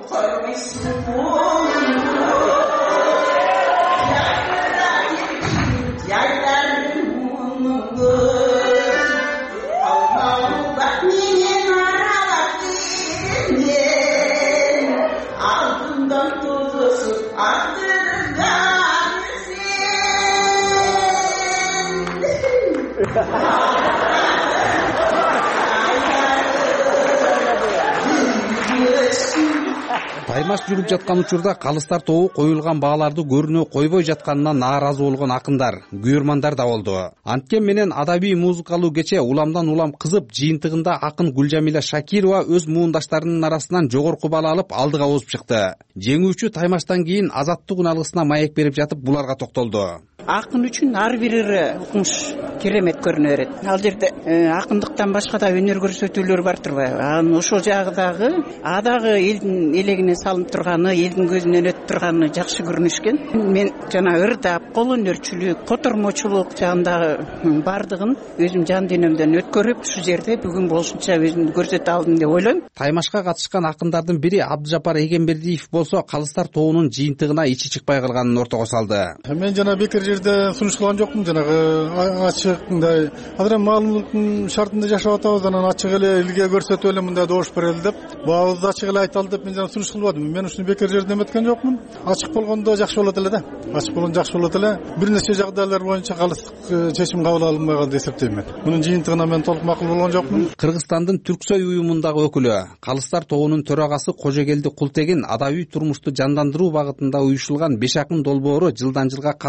Таймаш жүрүп жаткан учурда калыстар тобу коюлган бааларды көрүнө койбой жатканына нааразы болгон акындар, күйөрмандар да болду. Анткен менен адабий музыкалуу кече уламдан улам кызып, жыйынтыгында акын Гүлжамиля Шакирова өз муундаштарынын арасынан жогорку баала алып алдыга озуп чыкты. Жеңүүчү Таймаштан кийин азаттык уналгысына маек берип жатып буларга токтолду. Акын үчүн ар бир ыры укмуш керемет көрүнө берет. Ал жерде акындыктан башка да өнөр көрсөтүүлөр бар турбайбы? Анын ошол жагы дагы а дагы элдин элегине салынып турганы, элдин көзүнөн өтүп турганы жакшы көрүнүшкөн. Мен жана ырдап, кол өнөрчүлүк, котормочулук жагындагы бардыгын өзүм жан денемден өткөрүп, ушул жерде бүгүн болушунча өзүмдү көрсөтө алдым деп ойлойм. Таймашка катышкан акындардын бири Абджапар Эгембердиев болсо, калыстар тобунун жыйынтыгына ичи чыкпай калганын ортого салды. Мен жана бекер жерде сунуш кылган жокмун, жанагы ачык мындай азыр маалыматтын шартында жашап атабыз, анан ачык эле элге көрсөтүп эле мындай добуш берели деп, баабызды ачык эле айталы деп мен жана сунуш кылбадым. Мен ушуну бекер жерде эметкен жокмун. Ачык болгондо жакшы болот эле да. Ачык болгондо жакшы болот эле. Бир нече жагдайлар боюнча калыстык чечим кабыл алынбай калды деп эсептейм мен. Мунун жыйынтыгына мен толук макул болгон жокмун. Кыргызстандын Түрксой уюмундагы өкүлү, калыстар тобунун төрагасы Кожогелди Култегин адабий турмушту жандандыруу багытында уюшулган беш акын долбоору жылдан жылга катышуучулар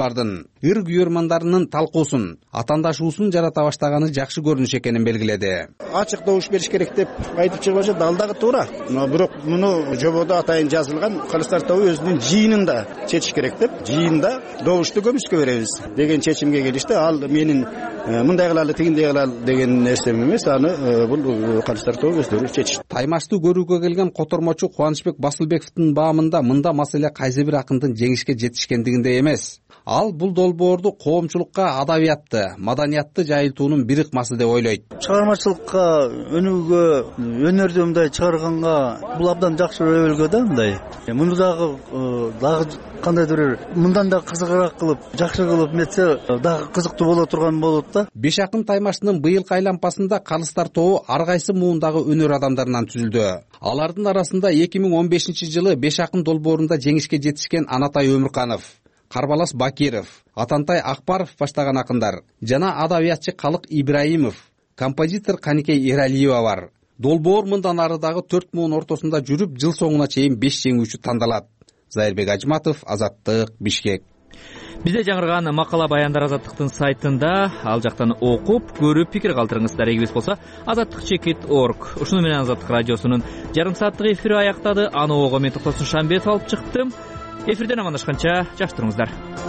окуучулардын ыр күйөрмандарынын талкуусун атаандашуусун жарата баштаганы жакшы көрүнүш экенин белгиледи. Ачык добуш бериш керек деп айтып чыгып жатат, ал дагы туура. Бирок муну жободо атайын жазылган кылычтар тобу өзүнүн жыйынында чечиш керек деп, жыйында добушту көмүскө беребиз деген чечимге келишти. Ал менин мындай кылалы, тигиндей кылалы деген нерсем эмес, аны бул кылычтар тобу өздөрү чечишти. Таймашты көрүүгө келген котормочу Кубанычбек Басылбековдун баамында мында маселе кайсы бир акындын жеңишке жетишкендигинде эмес. Ал бул долбоорду коомчулукка адабиятты, маданиятты жайылтуунун бир ыкмасы деп ойлойт. Чыгармачылыкка, өнүүгө, өнөрдү мындай чыгарганга бул абдан жакшы өбөлгө да мындай. Муну дагы дагы кандайдыр бир мындан да кызыгыраак кылып, жакшы кылып метсе дагы кызыктуу боло турган болот да. Беш акын Таймаштын быйылкы айлампасында калыстар тобу ар кайсы муундагы өнөр адамдарынан түзүлдү. Алардын арасында эки миң он бешинчи жылы Беш акын долбоорунда жеңишке жетишкен Анатай Өмүрканов, Карбалас Бакиров, Атантай Акбаров баштаган акындар жана адабиятчы Калык Ибраимов, композитор Каникей Эралиева бар. Долбоор мындан ары дагы төрт муун ортосунда жүрүп, жыл соңуна чейин беш жеңүүчү тандалат. Зайырбек Ажматов, Азаттык, Бишкек. Бизде жаңырган макала баяндар Азаттыктын сайтында, ал жактан окуп, көрүп пикир калтырыңыз. Дарегибиз болсо азаттык чекит точка орг. Ушуну менен Азаттык радиосунун жарым сааттык эфири аяктады. Аны ого мен Токтосун Шамбетов алып чыктым. Эфирден амандашканча жакшы туруңуздар.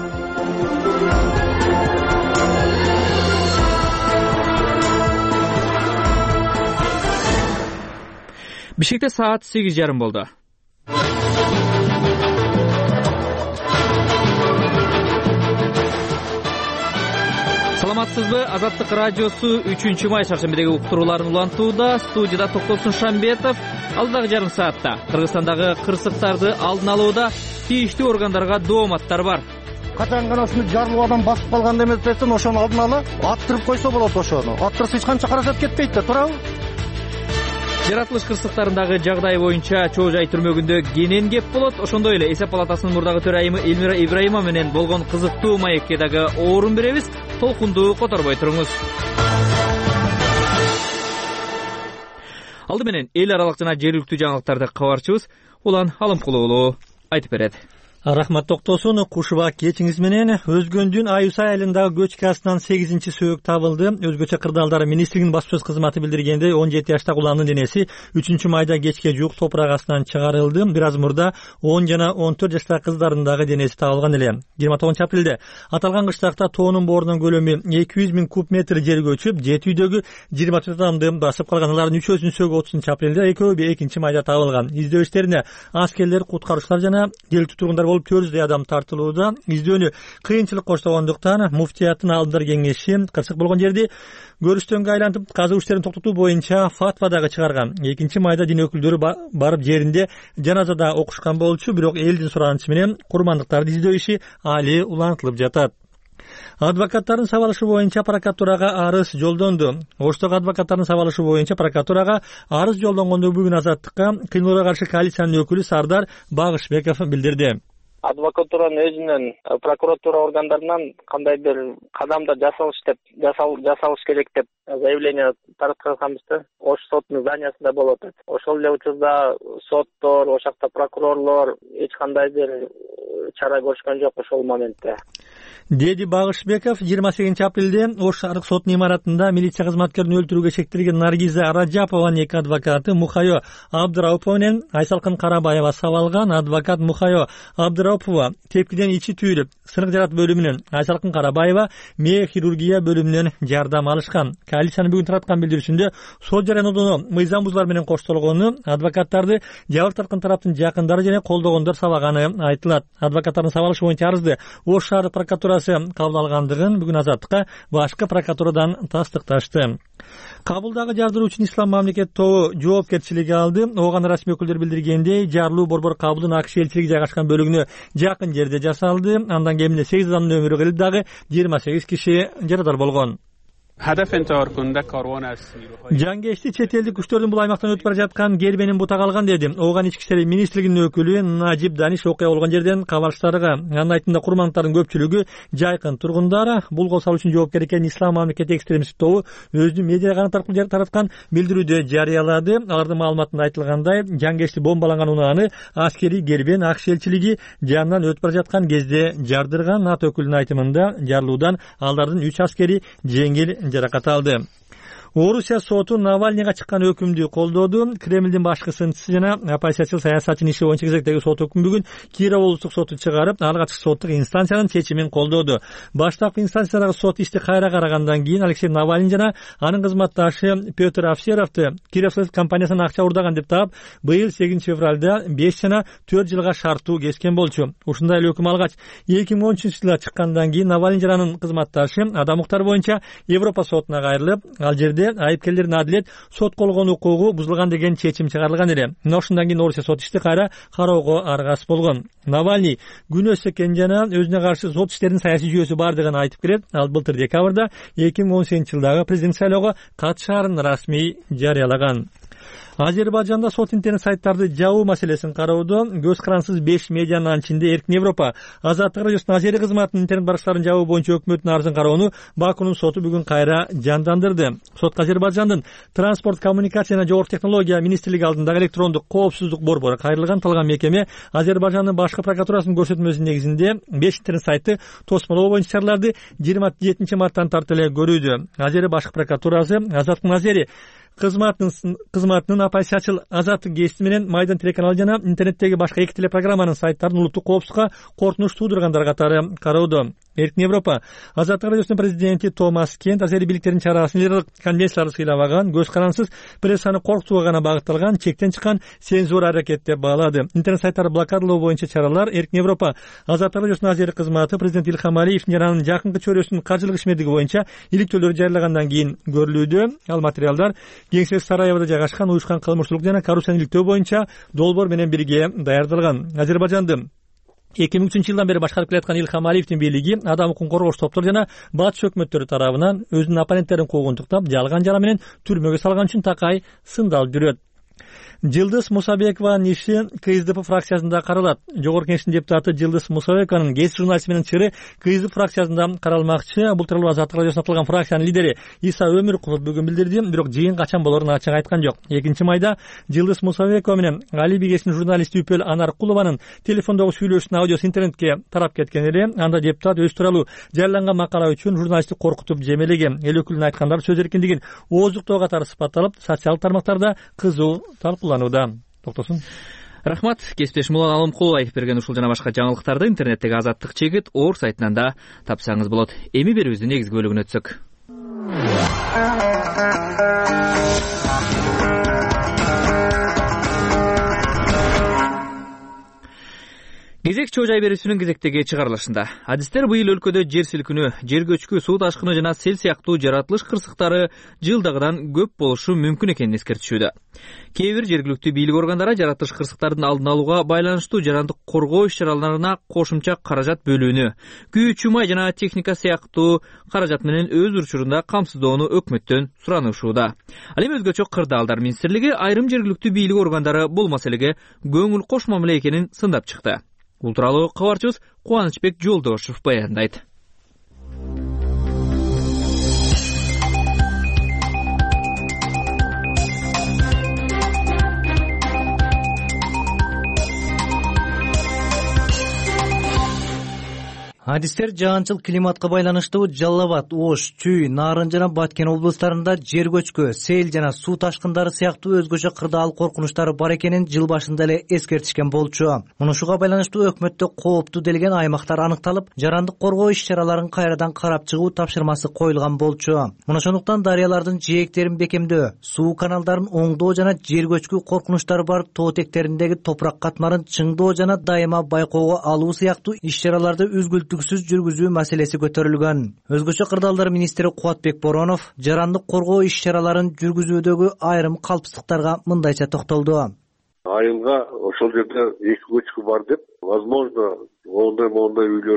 Бишкекте саат сегиз жарым болду. Саламатсызбы? Азаттык радиосу үчүнчү май шаршембидеги уктурууларын улантууда. Студияда Токтосун Шамбетов. Алдагы жарым саатта Кыргызстандагы кырсыктарды алдын алууда тийиштүү органдарга дооматтар бар. Качанганасыны жарылуу адам басып калган эместен ошону алдын ала аттырып койсо болот. Ошону аттырса эч канча каражат кетпейт да, туурабы? Жаратылыш кырсыктарындагы жагдай боюнча чоо жай түрмөгүндө кенен кеп болот. Ошондой эле эсеп палатасынын мурдагы төрайымы Элмира Ибраимова менен болгон кызыктуу маекке дагы орун беребиз. Толкунду которбой туруңуз. Алды менен эл аралык жана жергиликтүү жаңылыктарды кабарчыбыз Улан Алымкулуу уулу айтып берет. Рахмат Токтосун, Кушубак кечиңиз менен Өзгөндүн Аюсай айылындагы көчкү астынан сегизинчи сөөк табылды. Өзгөчө кырдаалдар министринин баспасөз кызматы билдиргендей, он жети жаштагы уландын денеси үчүнчү майда кечке жуук топурак астынан чыгарылды. Бир аз мурда он жана он төрт жаштагы кыздардын дагы денеси табылган эле. жыйырма тогузунчу апрелде аталган кыштакта тоонун боорунун көлөмү эки жүз миң куб метр жер көчүп, жети үйдөгү жыйырма төрт адамды басып калган. Алардын үчөөсүнүн сөөгү отузунчу апрелде, экөө экинчи майда табылган. Издөө иштерине аскерлер, куткаруучулар жана жергиликтүү тургундар төрт адам тартылууда. Издөөнү кыйынчылык коштогондуктан муфтияттын алдындар кеңеши кырсык болгон жерди көрүстөнгө айлантып казуу иштерин токтотуу боюнча фатва дагы чыгарган. экинчи майда дин өкүлдөрү барып жеринде жаназада окушкан болчу, бирок элдин суранычы менен курмандыктарды издөө иши али улантылып жатат. Адвокаттардын сабалышы боюнча прокуратурага арыз жолдонду. Оштогу адвокаттардын сабалышы боюнча прокуратурага арыз жолдонгонду бүгүн Азаттыкка кыйноого каршы коалициянын өкүлү Сардар Багышбеков билдирди. Адвокатуранын өзүнөн прокуратура органдарынан кандайдыр кадамда жасалыш деп жасалыш керек деп заявление таратканбыз да. Ош сотунун зданиясында болот. Ошол эле учурда соттор, ошакта прокурорлор эч кандайдыр чара көрүшкөн жок ошол моментте. Деди Багышбеков жыйырма сегизинчи апрелде Ош шаардык сотунун имаратында милиция кызматкерин өлтүрүүгө шектелген Наргиза Раджапованын эки адвокаты Мухайо Абдыраупова менен Айсалкын Карабаева сабалган. Адвокат Мухайо Абдыраупова тепкиден ичи түйүлүп, сынык жарат бөлүмүнөн, Айсалкын Карабаева мээ хирургия бөлүмүнөн жардам алышкан. Коалициянын бүгүн тараткан билдирүүсүндө сот жарыянуудуну мыйзам бузуулар менен коштолгону, адвокаттарды жабыр тарткан тараптын жакындары жана колдогондор сабаганы айтылат. Адвокаттардын сабалышы боюнча арызды Ош шаардык прокуратурасы кабыл алгандыгын бүгүн Азаттыкка башкы прокуратурадан тастыкташты. Кабулдагы жардыруучунун Ислам мамлекет тобу жоопкерчилиги алды. Оған расмий өкүлдөр билдиргендей, жарылуу Борбор Кабулдун АКШ элчилиги жайгашкан бөлүгүнө жакын жерде жасалды. Андан кеминде сегиз адамдын өмүрү кылып, дагы жыйырма сегиз киши жарадар болгон. Жангечти чет элдик күчтөрдүн бул аймактан өтүп бара жаткан кербенин бута калган деди. Ооган ички иштер министрлигинин өкүлү Нажиб Даниш окуя болгон жерден кабарчыларга. Анын айтымында курмандардын көпчүлүгү жайкын тургундар. Бул кол салуу үчүн жоопкер экенин Ислам мамлекети экстремисттик тобу өзүнүн медиа канаты аркылуу тараткан билдирүүдө жарыялады. Алардын маалыматында айтылгандай, Жангечти бомбаланган унааны аскерий кербен АКШ элчилиги жанынан өтүп бара жаткан кезде жардырган. НАТО өкүлүнүн айтымында жарылуудан алардын үч аскери жеңил жаракат алды. Орусия соту Навальныйга чыккан өкүмдү колдоду. Кремлдин башкысы жана оппозициячыл саясатчынын иши боюнча кезектеги сот өкүмү бүгүн Киров облустук соту чыгарып, алгачкы соттук инстанциянын чечимин колдоду. Баштапкы инстанциядагы сот ишти кайра карагандан кийин Алексей Навальный жана анын кызматташы Петр Овсеровду Кировский компаниясынан акча урдаган деп таап, быйыл сегизинчи февралда беш жана төрт жылга шарттуу кескен болчу. Ушундай эле өкүм алгач эки миң он үчүнчү жылда чыккандан кийин Навальный жана анын кызматташы адам укуктары боюнча Европа сотуна кайрылып, ал жерде айыпкерлердин адилет сот колгон укугу бузулган деген чечим чыгарылган эле. Мына ошондон кийин Орусия сот ишти кайра кароого аргасыз болгон. Навальный күнөөс экенин жана өзүнө каршы сот иштеринин саясий жүйөсү бардыгын айтып келет. Ал былтыр декабрда эки миң он сегизинчи жылдагы президенттик шайлоого катышаарын расмий жарыялаган. Азербайжанда сот интернет сайттарды жабуу маселесин кароодо көз карансыз беш медианын ичинде Эркин Европа Азаттык радиосунун Азери кызматынын интернет барыштарын жабуу боюнча өкмөттүн арызын кароону Бакунун соту бүгүн кайра жандандырды. Сотко Азербайжандын транспорт, коммуникация жана жогорку технология министрлиги алдындагы электрондук коопсуздук борбору кайрылган. Талган мекеме Азербайжандын башкы прокуратурасынын көрсөтмөсүнүн негизинде беш интернет сайты тосмолоо боюнча чараларды жыйырма жетинчи марттан тартып эле көрүүдө. Азери башкы прокуратурасы Азаттык Азери кызматынын кызматынын оппозициячыл Азаттык гезити менен Майдан телеканалы жана интернеттеги башка эки телепрограмманын сайттарын улуттук коопсузлукка коркунуч туудургандар катары кароодо. Эркин Европа Азаттык радиосунун президенти Томас Кент Азери бийликтеринин чараасын лидерлик конвенцияларды сыйламаган, көз карансыз прессаны коркутууга гана багытталган чектен чыккан цензура аракет деп баалады. Интернет сайттарды блокадалоо боюнча чаралар Эркин Европа Азаттык радиосунун Азери кызматы президент Илхам Алиевдин жана анын жакынкы чөйрөсүнүн каржылык ишмердиги боюнча иликтөөлөрү жарыялагандан кийин көрүлүүдө. Ал материалдар Кеңсе Сараевода жайгашкан уюшкан кылмыштуулук жана коррупцияны иликтөө боюнча долбоор менен бирге даярдалган. Азербайжанды эки миң үчүнчү жылдан бери башкарып келаткан Илхам Алиевдин бийлиги адам укугун коргоочу топтор жана батыш өкмөттөрү тарабынан өзүнүн оппоненттерин куугунтуктап, жалган жара менен түрмөгө салган үчүн такай сындалып жүрөт. Жылдыз Мусабекованын иши КСДП фракциясында каралат. Жогорку Кеңештин депутаты Жылдыз Мусабекованын гезит журналисти менен чыры КСДП фракциясында каралмакчы. Бул тууралуу Азаттык радиосуна аталган фракциянын лидери Иса Өмүркулов бүгүн билдирди, бирок жыйын качан болорун ачык айткан жок. экинчи майда Жылдыз Мусабекова менен Али Бигесинин журналисти Үпөл Анаркулованын телефондогу сүйлөшүүнүн аудиосу интернетке тарап кеткен эле. Анда депутат өз тууралуу жарыяланган макала үчүн журналистти коркутуп жемелеген. Эл өкүлүнүн айткандары сөз эркиндигин ооздуктоо катары сыпатталып, социалдык тармактарда кызуу талкууланууда. Токтосун. Рахмат. Кесиптешим Улан Алымкулов айтып берген ушул жана башка жаңылыктарды интернеттеги Азаттык чегит Орг сайтынан да тапсаңыз болот. Эми берүүбүздүн негизги бөлүгүнө өтсөк. Кезек чоо жай берүүсүнүн кезектеги чыгарылышында. Адистер быйыл өлкөдө жер силкинүү, жер көчкү, суу ташкыны жана сел сыяктуу жаратылыш кырсыктары жылдагыдан көп болушу мүмкүн экенин эскертишүүдө. Кээ бир жергиликтүү бийлик органдары жаратылыш кырсыктарын алдын алууга байланыштуу жарандык коргоо иш-чараларына кошумча каражат бөлүүнү, күйүүчү май жана техника сыяктуу каражат менен өз учурунда камсыздоону өкмөттөн суранышууда. Ал эми өзгөчө кырдаалдар министрлиги айрым жергиликтүү бийлик органдары бул маселеге көңүл кошмамылы экенин сындап чыкты. Бул тууралуу кабарчыбыз Кубанычбек Жолдошев баяндайт. Адистер жаанчыл климатка байланыштуу Жалал Абад, Ош, Чүй, Нарын жана Баткен облустарында жер көчкү, сел жана суу ташкындары сыяктуу өзгөчө кырдаал коркунучтары бар экенин жыл башында эле эскертишкен болчу. Мунушуга байланыштуу өкмөттө кооптуу делген аймактар аныкталып, жарандык коргоо иш-чараларын кайрадан карап чыгуу тапшырмасы коюлган болчу. Мына ошондуктан дарыялардын жээктерин бекемдөө, суу каналдарын оңдоо жана жер көчкү коркунучтары бар тоо тектериндеги топурак катмарын чыңдоо жана дайыма байкоого алуу сыяктуу иш-чараларды үзгүлтүк жүргүзүү маселеси көтөрүлгөн. Өзгөчө кырдаалдар министри Кубатбек Боронов жарандык коргоо иш-чараларын жүргүзүүдөгү айрым калпсыздыктарга мындайча токтолду. Айылга ошол жерде эки көчкү бар деп, возможно, ондай мондай үйлөрдү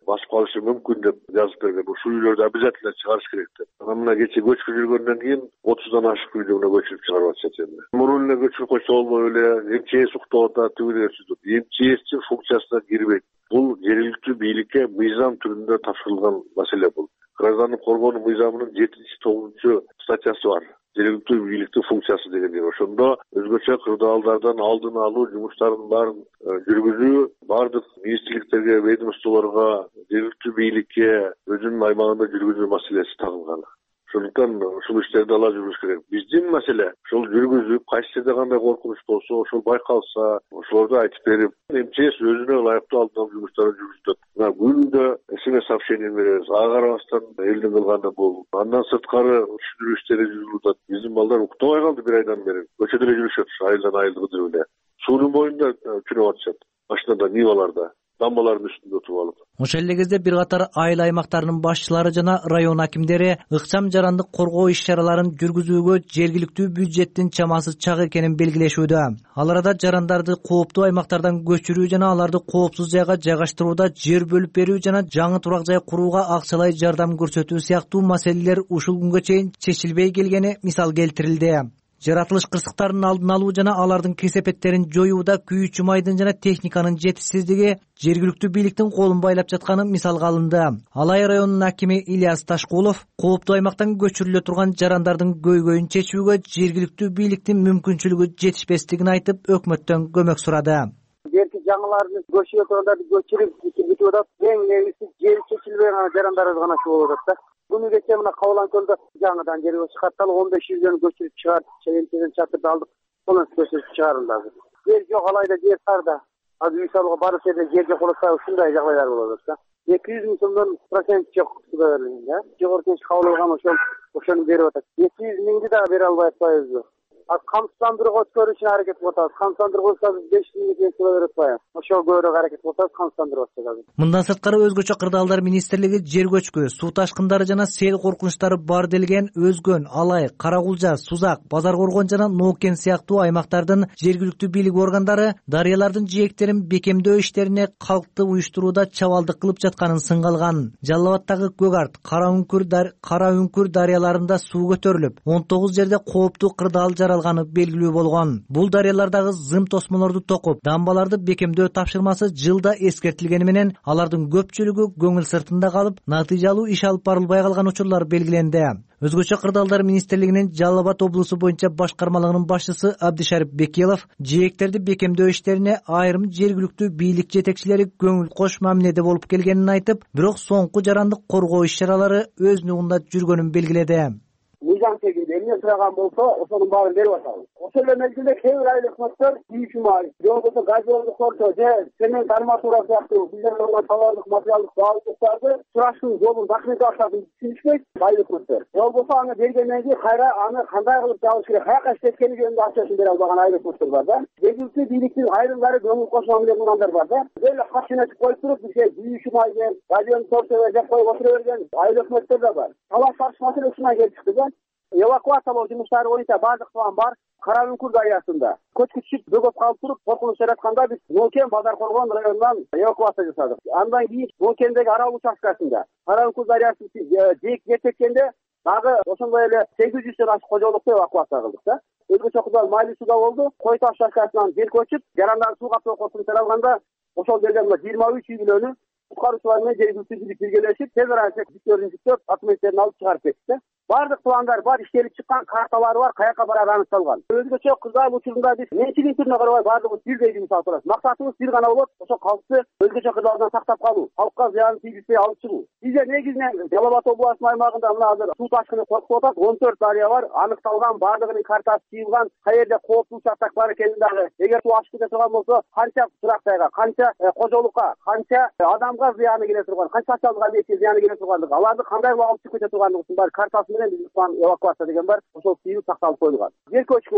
басып калышы мүмкүн деп жазып берген. Ушул үйлөрдү обязательно чыгарыш керек деп. Анан мына кече көчкү жүргөндөн кийин отуздан ашык үйдү мына көчүрүп чыгарып атышат эми. Мурун эле көчүрүп койсо болбой эле МЧС уктап атат, тигилер сүзүп. МЧСтин функциясына кирбейт. Бул жергиликтүү бийликке мыйзам түрүндө тапшырылган маселе бул. Граждандык коргонуу мыйзамынын жетинчи тогузунчу статьясы бар. Жергиликтүү бийликтин функциясы дегендей. Ошондо өзгөчө кырдаалдардан алдын алуу жумуштарынын баарын жүргүзүү бардык министрликтерге, ведомстволорго, жергиликтүү бийликке өзүнүн аймагында жүргүзүү маселеси тагылган. Ошондуктан ушул иштерди ала жүрүш керек. Биздин маселе ошол жүргүзүп, кайсы жерде кандай коркунуч болсо, ошол байкалса, ошолорду айтып берип, МЧС өзүнө ылайыктуу алдын алуу жумуштарын жүргүзөт. Мына күндө СМС сообщение беребиз. Ага карабастан элдин кылганы бул. Андан сырткары түшүндүрүү иштери жүрүлүп атат. Биздин балдар уктабай калды бир айдан бери. Көчөдө эле жүрүшөт, айылдан айылга кыдырып эле. Суунун боюнда түнөп атышат. Машинада, ниваларда. Дамбалардын үстүндө отуруп алып. Ошол эле кезде бир катар айыл аймактарынын башчылары жана район акимдери ыкчам жарандык коргоо иш-чараларын жүргүзүүгө жергиликтүү бюджеттин чамасы чак экенин белгилешүүдө. Ал арада жарандарды кооптуу аймактардан көчүрүү жана аларды коопсуз жайга жайгаштырууда жер бөлүп берүү жана жаңы турак жай курууга акчалай жардам көрсөтүү сыяктуу маселелер ушул күнгө чейин чечилбей келгени мисал келтирилди. Жаратылыш кырсыктарынын алдын алуу жана алардын кесепеттерин жоюуда күйүүчү майдын жана техниканын жетишсиздиги жергиликтүү бийликтин колун байлап жатканы мисалга алынды. Алай районунун акими Ильяс Ташкулов кооптуу аймактан көчүрүлө турган жарандардын көйгөйүн чечүүгө жергиликтүү бийликтин мүмкүнчүлүгү жетишпестигин айтып, өкмөттөн көмөк сурады. Берки жаңыларды көчүрүп тургандарды көчүрүп бүтүп атат. Эң негизи жер чечилбей гана жарандарыбыз гана ушул болуп атат да. Күнү кече мына Кабылан көлдө жаңыдан жерге чыгартталып, он беш жүздөн көчүрүп чыгарып, чегенчеден чатырды алдык. Сонун көчүрүп чыгарылды азыр. Жер жок, алайда жер тарда. Азыр үй салууга баары жерде жер жок болсо, ушундай жагдайлар болуп атат да. эки жүз миң сомдон процент жок суда берилген да. Жогорку кабыл алган ошол ошону берип атат. эки жүз миңди да бере албай атпайбызбы? Камсыздандырууга өткөрүү үчүн аракет кылып атабыз. Камсыздандырууга беш жүз миң сыйла берип атпайбы? Ошол көбүрөөк аракет кылып атабыз, камсыздандырып атабыз азыр. Мындан сырткары өзгөчө кырдаалдар министрлиги жер көчкү, суу ташкындары жана сел коркунучтары бар делген Өзгөн, Алай, Каракулжа, Сузак, Базар Коргон жана Ноокен сыяктуу аймактардын жергиликтүү бийлик органдары дарыялардын жээктерин бекемдөө иштерине калкты уюштурууда чабалдык кылып жатканын сынга алган. Жалал Абадтагы Көк Арт, Кара Үңкүр, Кара Үңкүр дарыяларында суу көтөрүлүп, он тогуз жерде кооптуу кырдаал жаралганы белгилүү болгон. Бул дарыялардагы зым тосмолорду токуп, дамбаларды бекемдөө тапшырмасы жылда эскертилгени менен алардын көпчүлүгү көңүл сыртында калып, натыйжалуу иш алып барылбай калган учурлар белгиленди. Өзгөчө кырдаалдар министрлигинин Жалал Абад облусу боюнча башкармалыгынын башчысы Абдишарип Бекилов жээктерди бекемдөө иштерине айрым жергиликтүү бийлик жетекчилери көңүл кош мамиледе болуп келгенин айтып, бирок соңку жарандык коргоо иш-чаралары өз нугунда жүргөнүн белгиледи. Мыйзам тегинде эмне сураган болсо, ошонун баарын берип атабыз. Ошол эле мезгилде кээ бир айыл өкмөттөр тийүүчү май, же болбосо газдолдук сорто, же цемент арматура сыяктуу бизден болгон товардык материалдык баалуулуктарды сурашуу жолун документациясын түшүнүшпөйт айыл өкмөттөр. Же болбосо аны бергенден кийин кайра аны кандай кылып жабыш керек, каяка иштеткени жөнүндө акчасын бере албаган айыл өкмөттөр бар да. Жергиликтүү бийликтин айрымдары көңүл кош мамиле кылгандар бар да. Эле кат жөнөтүп коюп туруп, бизге тийүүчү майга, газдолдук сортого жап коюп отура берген айыл өкмөттөр да бар. Талаш тартыш маселе ушундан келип чыкты да. Эвакуациялоо жумуштары боюнча баардык план бар. Кара Үңкүр дарыясында көчкү түшүп бөгөп калып туруп, коркунуч жаратканда биз Ноокен Базар Коргон районунан эвакуация жасадык. Андан кийин Ноокендеги арал участкасында Кара Үңкүр дарыясы жээк жетеккенде дагы ошондой эле сегиз жүздөн ашык кожолукту эвакуация кылдык да. Өзгөчө кырдаал Майлы сууда болду. Кой таш участкасынан жер көчүп, жарандар суу каптоо коркунучтар алганда ошол жерден жыйырма үч үй бүлөнү куткаруучулар менен жергиликтүү бийлик биргелешип, тез арада жүктөрүн жүктөп, документтерин алып чыгарып кетти. Бардык пландар бар, иштелип чыккан, карталары бар, каяка барары аныкталган. Өзгөчө кырдаал учурунда биз менчилик түрүнө карабай бардыгыбыз бирдей жұмыс алып турабыз. Максатыбыз бир гана болот, ошо калкты өзгөчө кырдаалдан сактап калуу, калкка зыянын тийгизбей алып чыгуу. Бизде негизинен Жалал Абад облусунун аймагында мына азыр суу ташкыны коркутуп атат, он төрт дарыя бар, аныкталган, бардыгынын картасы чыйылган, каерде кооптуу участок бар экенин дагы, эгер суу ашып кете турган болсо, канча турак жайга, канча кожолукка, канча адамга зыяны келе турган, канча социалдык объектке зыяны келе тургандыгы, аларды кандай алып чыгып кете тургандыгын баары картасы менен биздин план эвакуация деген бар, ошол тийилип сакталып коюлган. Жер көчкү бар,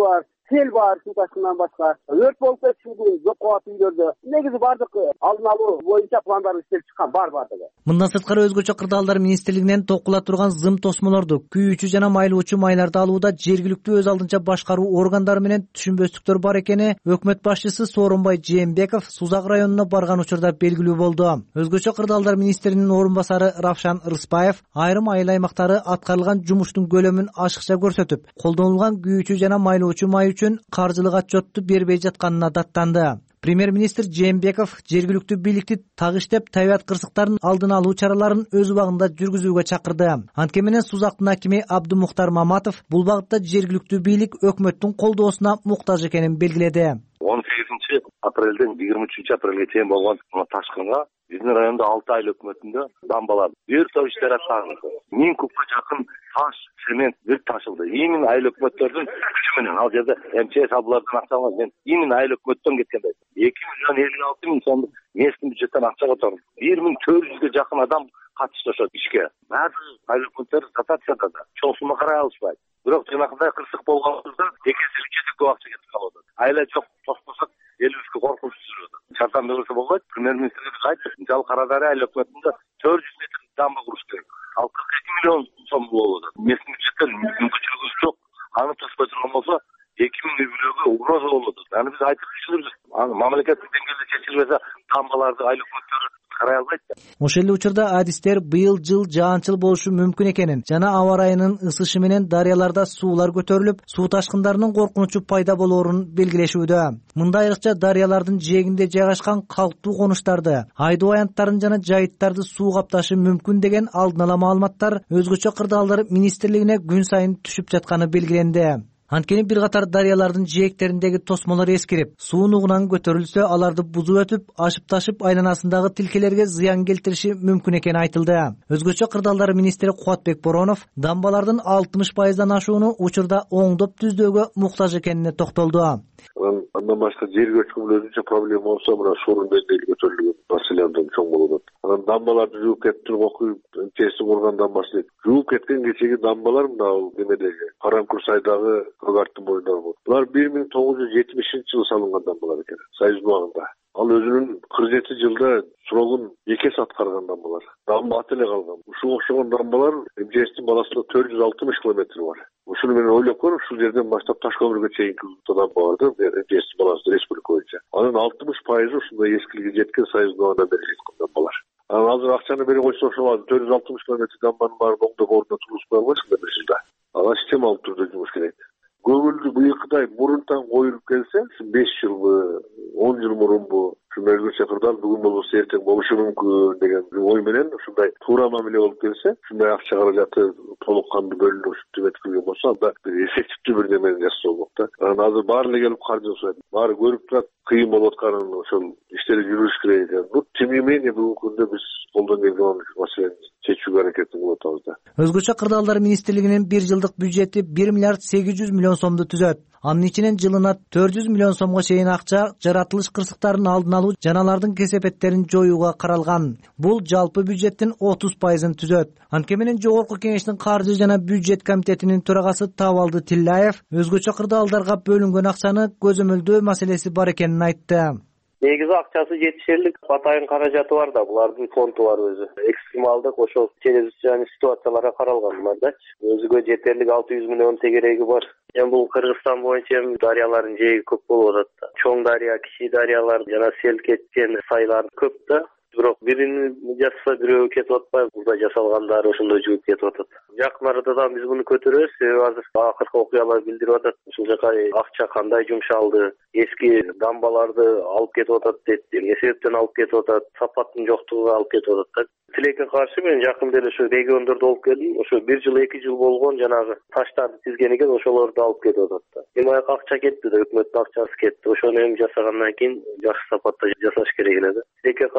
сел бар, суу ташкынынан башка. Өрт болуп кетиши жок кабат үйлөрдө. Негизи бардык алдын алуу боюнча пландар иштелип чыккан бар бардыгы. Мындан сырткары өзгөчө кырдаалдар министрлигинен токула турган зым тосмолорду, күйүүчү жана майлоочу майларды алууда жергиликтүү өз алдынча башкаруу органдары менен түшүнбөстүктөр бар экени өкмөт башчысы Сооронбай Жээнбеков Сузак районуна барган учурда белгилүү болду. Өзгөчө кырдаалдар министринин орун басары Равшан Рыспаев айрым айыл аймактары аткарылган жумуштун көлөмүн ашыкча көрсөтүп, колдонулган күйүүчү жана майлоочу май үчүн каржылык отчетту бербей жатканына даттанды. Премьер-министр Жээнбеков жергиликтүү бийликти так иштеп, табият кырсыктарын алдын алуу чараларын өз убагында жүргүзүүгө чакырды. Анткени менен Сузактын акими Абдумухтар Маматов бул багытта жергиликтүү бийлик өкмөттүн колдоосуна муктаж экенин белгиледи. он сегизинчи апрелден жыйырма үчүнчү апрелге чейин болгон ташкынга биздин райондо алты айыл өкмөтүндө дамбалар бир топ иштер аттагылды. миң кубка жакын таш, цемент бир ташылды. Именно айыл өкмөттөрдүн күчү менен. Ал жерде МЧС абылардан акча алган. Мен именно айыл өкмөттөн кеткенде эки миллион элүү алты миң сомдук местный бюджеттен акча котордум. бир миң төрт жүзгө жакын адам катышты ошо ишке. Баары айыл өкмөттөр дотацияда да чоң сумма карай алышпайт. Бирок жанагындай кырсык болгонубузда эки эсе үч эсе көп акча кетип калат. Айла жок тоспосок элибизге коркунуч түзүлөт. Чардам берилсе болбойт. Премьер-министрге биз айттык. Жал Карадария айыл өкмөтүндө төрт жүз метр дамба куруш керек. Ал кырк эки миллион сом болот. Местный бюджеттен мүмкүнчүлүгүбүз жок. Аны тоспой турган болсо эки миң үй бүлөгө угроза болот. Аны биз айтып жүрүбүз. Аны мамлекеттик деңгээлде чечилбесе дамбаларды айыл өкмөттөрү карай албайт. Ошол эле учурда адистер быйыл жыл жаанчыл болушу мүмкүн экенин жана аба ырайынын ысышы менен дарыяларда суулар көтөрүлүп, суу ташкындарынын коркунучу пайда болоорун белгилешүүдө. Мында айрыкча дарыялардын жээгинде жайгашкан калктуу конуштарды, айдоо аянттарын жана жайыттарды суу капташы мүмкүн деген алдын ала маалыматтар өзгөчө кырдаалдар министрлигине күн сайын түшүп жатканы белгиленди. Анткени бир катар дарыялардын жээктериндеги тосмолор эскирип, суун угунан көтөрүлсө, аларды бузуп өтүп, ашып ташып айланасындагы тилкелерге зыян келтириши мүмкүн экени айтылды. Өзгөчө кырдаалдар министри Кубатбек Боронов дамбалардын алтымыш пайыздан ашууну учурда оңдоп түздөөгө муктаж экенине токтолду. Андан башка жер көчкүнүн өзүнчө проблема болсо, мына суунун деңгээли көтөрүлгөн маселе абдан чоң болот. Анан дамбаларды жууп кетип туруп окуйт, МЧСтин курган дамбасы. Жууп кеткен кечеги дамбалар мына немедеги Карамкүл сайдагы Көгарттын боюндагы болот. Булар бир миң тогуз жүз жетимишинчи жылы салынган дамбалар экен, Союз убагында. Ал өзүнүн кырк жети жылда срогун эки эсе аткарган дамбалар. Дамба ат эле калган. Ушуга окшогон дамбалар МЧСтин баласында төрт жүз алтымыш километр бар. Ушуну мен ойлоп көрүп, ушул жерден баштап Таш көмүргө чейинки дамба барды, МЧСтин баласы республика боюнча. Анын алтымыш пайызы ушундай эскиликке жеткен Союз убагында берилген дамбалар. Анан азыр акчаны бере койсо ошол төрт жүз алтымыш километр дамбанын баарын оңдоп ордуна тургузбай албайсыңдар бир жылда. Ага системалык түрдө жумуш керек. Көңүлдү быйылкыдай мурунтан коюлуп келсе, беш жылбы, он жыл мурунбу, ушундай өзгөчө кырдаал бүгүн болбосо эртең болушу мүмкүн деген ой менен ушундай туура мамиле болуп келсе, ушундай акча каражаты толук кандуу бөлүнүп өтүп келген болсо, анда бир эффективдүү бир немени жасоо болот да. Анан азыр баары эле келип каржы сурайт. Баары көрүп турат, кыйын болуп атканын, ошол иштери жүрүш керек экен. Бул тем не менее бүгүнкү күндө биз колдон келген маселени чечүүгө аракет кылып атабыз да. Өзгөчө кырдаалдар министрлигинин бир жылдык бюджети бир миллиард сегиз жүз миллион сомду түзөт. Анын ичинен жылына төрт жүз миллион сомго чейин акча жаратылыш кырсыктарын алдын алуу жана алардын кесепеттерин жоюуга каралган. Бул жалпы бюджеттин отуз пайызын түзөт. Анткени менен Жогорку Кеңештин каржы жана бюджет комитетинин төрагасы Табалды Тиллаев өзгөчө кырдаалдарга бөлүнгөн акчаны көзөмөлдөө маселеси бар экенин айтты. Негизи акчасы жетишерлик, атайын каражаты бар да, булардын фонду бар өзү. Экстремалдык ошол чечилген ситуацияларга каралган булардачы. Өзүгө жетерлик алты жүз миллион тегереги бар. Эми бул Кыргызстан боюнча дарыялардын жээги көп болуп атат да. Чоң дарыя, кичи дарыялар жана сел кеткен сайлар көп да. Бирок бирини жасаса бирөө кетип атпайбы, бузда жасалгандары ошондой жууп кетип атат. Жакын арада биз буну көтөрөбүз, себеби азыр акыркы окуялар билдирип атат, ушул жака акча кандай жумшалды, эски дамбаларды алып кетип атат дейт, эмне себептен алып кетип атат, сапаттын жоктугуга алып кетип атат да. Тилекке каршы мен жакында эле ошо региондордо болуп келдим, ошо бир жыл эки жыл болгон жанагы таштарды тизген экен, ошолорду алып кетип атат да. Эми аяк акча кетти да, өкмөттүн акчасы кетти. Ошону эми жасагандан кийин жакшы сапатта жасаш керек эле да. Тилекке каршы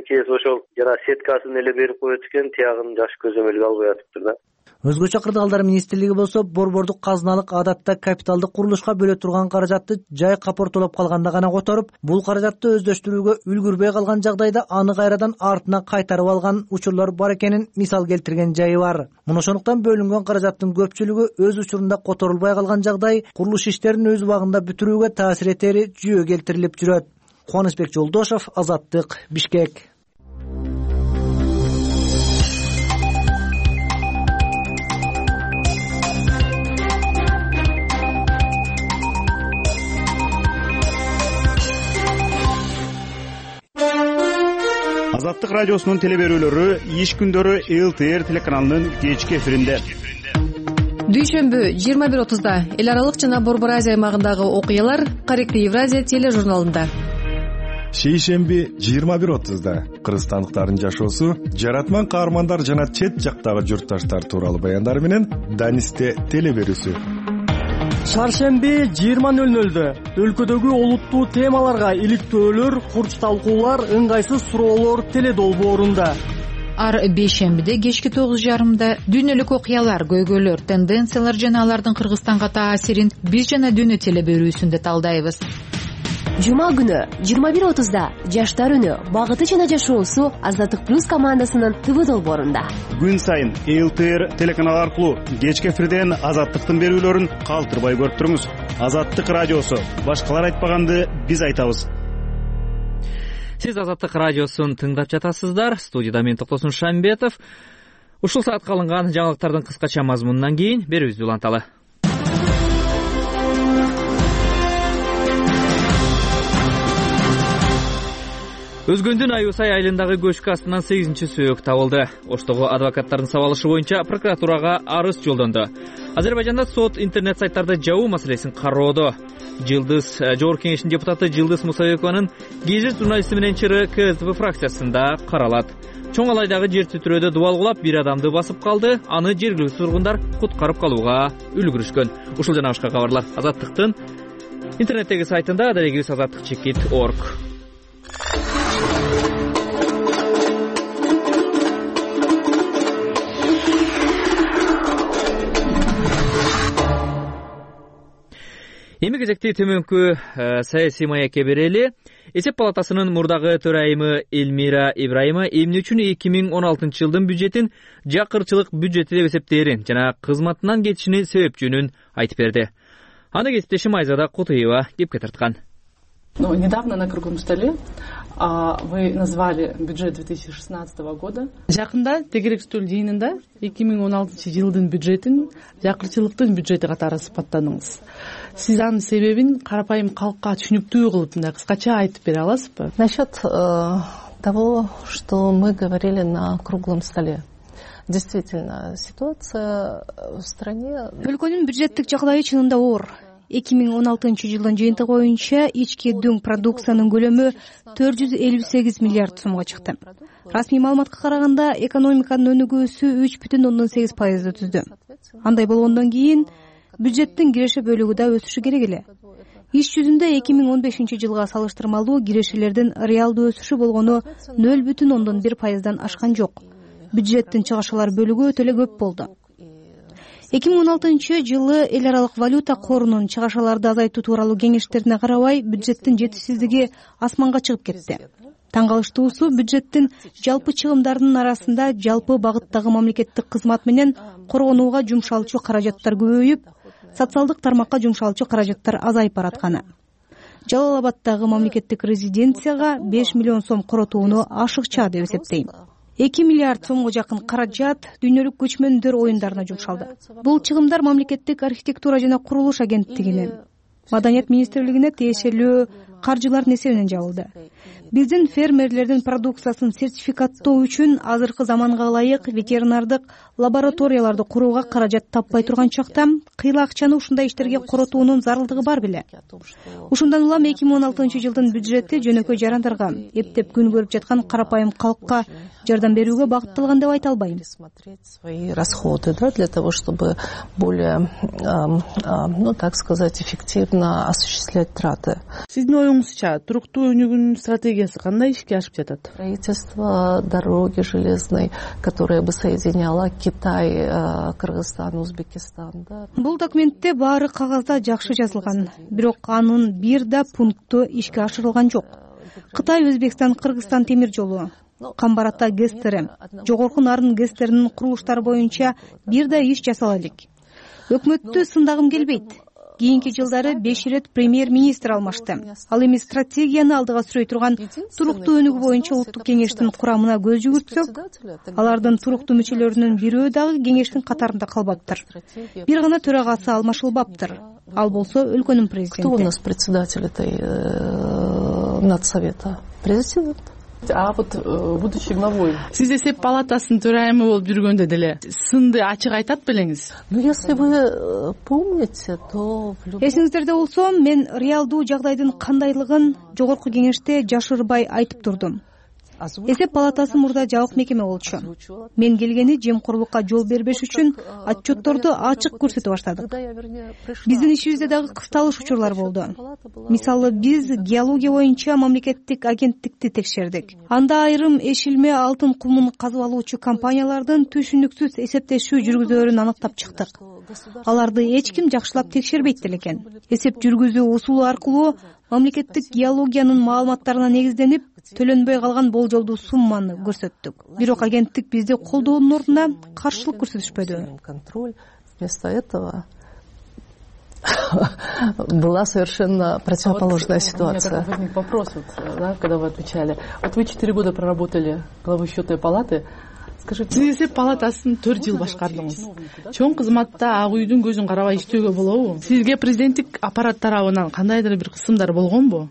кийинчерээк ошол жана сеткасын эле берип коет экен, тиягын жаш көзөмөлгө албай атыптыр да. Өзгөчө кырдаалдар министрлиги болсо борбордук казыналык адатта капиталдык курулушка бөлө турган каражатты жай капортолоп калганда гана которуп, бул каражатты өздөштүрүүгө үлгүрбөй калган жагдайда аны кайрадан артына кайтарып алган учурлар бар экенин мисал келтирген жайы бар. Мына ошондуктан бөлүнгөн каражаттын көпчүлүгү өз учурунда которулбай калган жагдай курулуш иштерин өз убагында бүтүрүүгө таасир этери жүйө келтирилип жүрөт. Кубанычбек Жолдошов, Азаттык, Бишкек. Азаттык радиосунун теле берүүлөрү иш күндөрү эл ти эр телеканалынын кечки эфиринде. Дүйшөмбү жыйырма бир отузда эл аралык жана Борбор Азия аймагындагы окуялар Корректный Евразия тележурналында. Шейшемби жыйырма бир отузда кыргызстандыктардын жашоосу, жаратман каармандар жана чет жактагы журтташтар тууралуу баяндар менен Данисте теле берүүсү. Шаршемби жыйырма нөл нөлдө өлкөдөгү олуттуу темаларга иликтөөлөр, курч талкуулар, ыңгайсыз суроолор теле долбоорунда. Ар бейшембиде кечки тогуз жарымда дүйнөлүк окуялар, көйгөйлөр, тенденциялар жана алардын Кыргызстанга таасирин биз жана дүйнө теле берүүсүндө талдайбыз. Жума күнү жыйырма бир отузда жаштар үнү, багыты жана жашоосу Азаттык плюс командасынын ТВ долбоорунда. Күн сайын эл ти эр телеканалы аркылуу кечки эфирден Азаттыктын берүүлөрүн калтырбай көрүп туруңуз. Азаттык радиосу, башкалар айтпаганды биз айтабыз. Сиз Азаттык радиосун тыңдап жатасыздар. Студияда мен Токтосун Шамбетов. Ушул саатка алынган жаңылыктардын кыскача мазмунунан кийин берүүбүздү уланталы. Өзгөндүн Аюсай айылындагы көчкү астынан сегизинчи сөөк табылды. Оштогу адвокаттардын сабалышы боюнча прокуратурага арыз жолдонду. Азербайжанда сот интернет сайттарды жабуу маселесин кароодо. Жылдыз Жогорку Кеңештин депутаты Жылдыз Мусабекованын гезит журналисти менен чыры ка эс дэ бэ фракциясында каралат. Чоң Алайдагы жер титирөөдө дубал кулап бир адамды басып калды. Аны жергиликтүү тургундар куткарып калууга үлгүрүшкөн. Ушул жана башка кабарлар Азаттыктын интернеттеги сайтында, дарегибиз азаттык чекит точка орг. Эми кезекти төмөнкү саясий маекке берели. Эсеп палатасынын мурдагы төрайымы Элмира Ибраимова эмне үчүн эки миң он алтынчы жылдын бюджетин жакырчылык бюджети деп эсептээрин жана кызматынан кетишинин себепчүнүн айтып берди. Аны кесиптешим Айзада Кутуева кепке тарткан. Но недавно на круглом столе а, вы назвали бюджет две тысячи шестнадцатого года. Жакында тегерек стол жыйынында эки миң он алтынчы жылдын бюджетин жакырчылыктын бюджети катары сыпаттадыңыз. Сиз анын себебин карапайым калкка түшүнүктүү кылып мындай кыскача айтып бере аласызбы? Насчет э, того, что мы говорили на круглом столе. Действительно, ситуация в стране... Өлкөнүн бюджеттик жагдайы чынында оор. эки миң он алтынчы жылдын жыйынтыгы боюнча ички дүң продукциянын көлөмү төрт жүз элүү сегиз миллиард сомго чыкты. Расмий маалыматка караганда экономиканын өнүгүүсү үч бүтүн ондон сегиз пайызды түздү. Андай болгондон кийин бюджеттин киреше бөлүгү да өсүшү керек эле. Иш жүзүндө эки миң он бешинчи жылга салыштырмалуу кирешелердин реалдуу өсүшү болгону нөл бүтүн ондон бир пайыздан ашкан жок. Бюджеттин чыгышалар бөлүгү өтө эле көп болду. эки миң он алтынчы жылы эл аралык валюта корунун чыгашаларды азайтуу тууралуу кеңештерине карабай бюджеттин жетишсиздиги асманга чыгып кетти. Таң калыштуусу бюджеттин жалпы чыгымдарынын арасында жалпы багыттагы мамлекеттик кызмат менен коргонууга жумшалчу каражаттар көбөйүп, социалдык тармакка жумшалчу каражаттар азайып баратканы. Жалал Абаддагы мамлекеттик резиденцияга беш миллион сом коротууну ашыкча деп эсептейм. эки миллиард сомго жакын каражат дүйнөлүк көчмөндөр оюндарына жумшалды. Бул чыгымдар мамлекеттик архитектура жана курулуш агенттигине, Маданият министрлигине тиешелүү каржылардын эсебинен жабылды. Биздин фермерлердин продукциясын сертификаттоо үчүн азыркы заманга ылайык ветеринардык лабораторияларды курууга каражат таппай турган чакта кыйла акчаны ушундай иштерге коротуунун зарылдыгы бар беле. Ушундан улам эки миң он алтынчы жылдын бюджети жөнөкөй жарандарга, эптеп күн көрүп жаткан карапайым калкка жардам берүүгө багытталган деп айта албайм. Свои расходы, да, для того, чтобы более, ну, так сказать, эффективно осуществлять траты. Сиздин оюңузча туруктуу өнүгүүнүн стратегиясы кандай ишке ашып жатат? Строительство дороги железной, которая бы соединяла Китай, Кыргызстан, Узбекистан. Бул документте баары кагазда жакшы жазылган, бирок анын бир да пункту ишке ашырылган жок. Кытай, Өзбекстан, Кыргызстан темир жолу, Камбар Ата ГЭСтери, Жогорку Нарын ГЭСтеринин курулуштары боюнча бир да иш жасала элек. Өкмөттү сындагым келбейт. Кийинки жылдары беш ирет премьер-министр алмашты. Ал эми стратегияны алдыга сүрөй турган туруктуу өнүгүү боюнча улуттук кеңештин курамына көз жүгүртсөк, алардын туруктуу мүчөлөрүнүн бирөө дагы кеңештин катарында калбаптыр. Бир гана төрагасы алмашылбаптыр. Ал болсо өлкөнүн президенти. Кто у нас председатель этой надсовета? Президент. А вот будучи главой, сиз эсеп палатасынын төрайымы болуп жүргөндө деле сынды ачык айтат белеңиз? Ну, если вы помните, то эсиңиздерде болсо, мен реалдуу жагдайдын кандайлыгын жогорку кеңеште жашырбай айтып турдум. Эсеп палатасы мурда жабык мекеме болчу. Мен келгени жемкорлукка жол бербеш үчүн отчетторду ачык көрсөтө баштадык. Биздин ишибизде дагы кысталыш учурлар болду. Мисалы, биз геология боюнча мамлекеттик агенттикти текшердик. Анда айрым эшилме алтын кумун казып алуучу компаниялардын түшүнүксүз эсептешүү жүргүзөөрүн аныктап чыктык. Аларды эч ким жакшылап текшербейт экен. Эсеп жүргүзүү усулу аркылуу мамлекеттик геологиянын маалыматтарына негизденип төлөнбөй калган болжолдуу сумманы көрсөттүк. Бирок агенттик бизди колдоонун ордуна каршылык көрсөтүшпөдү. Контроль вместо этого была совершенно противоположная ситуация. Возник вопрос, когда вы отвечали. Вот вы четыре года проработали главой счетной палаты. Скажите, сиз эсеп палатасын төрт жыл башкардыңыз. Чоң кызматта ак үйдүн көзүн карабай иштөөгө болобу? Сизге президенттик аппарат тарабынан кандайдыр бир кысымдар болгонбу?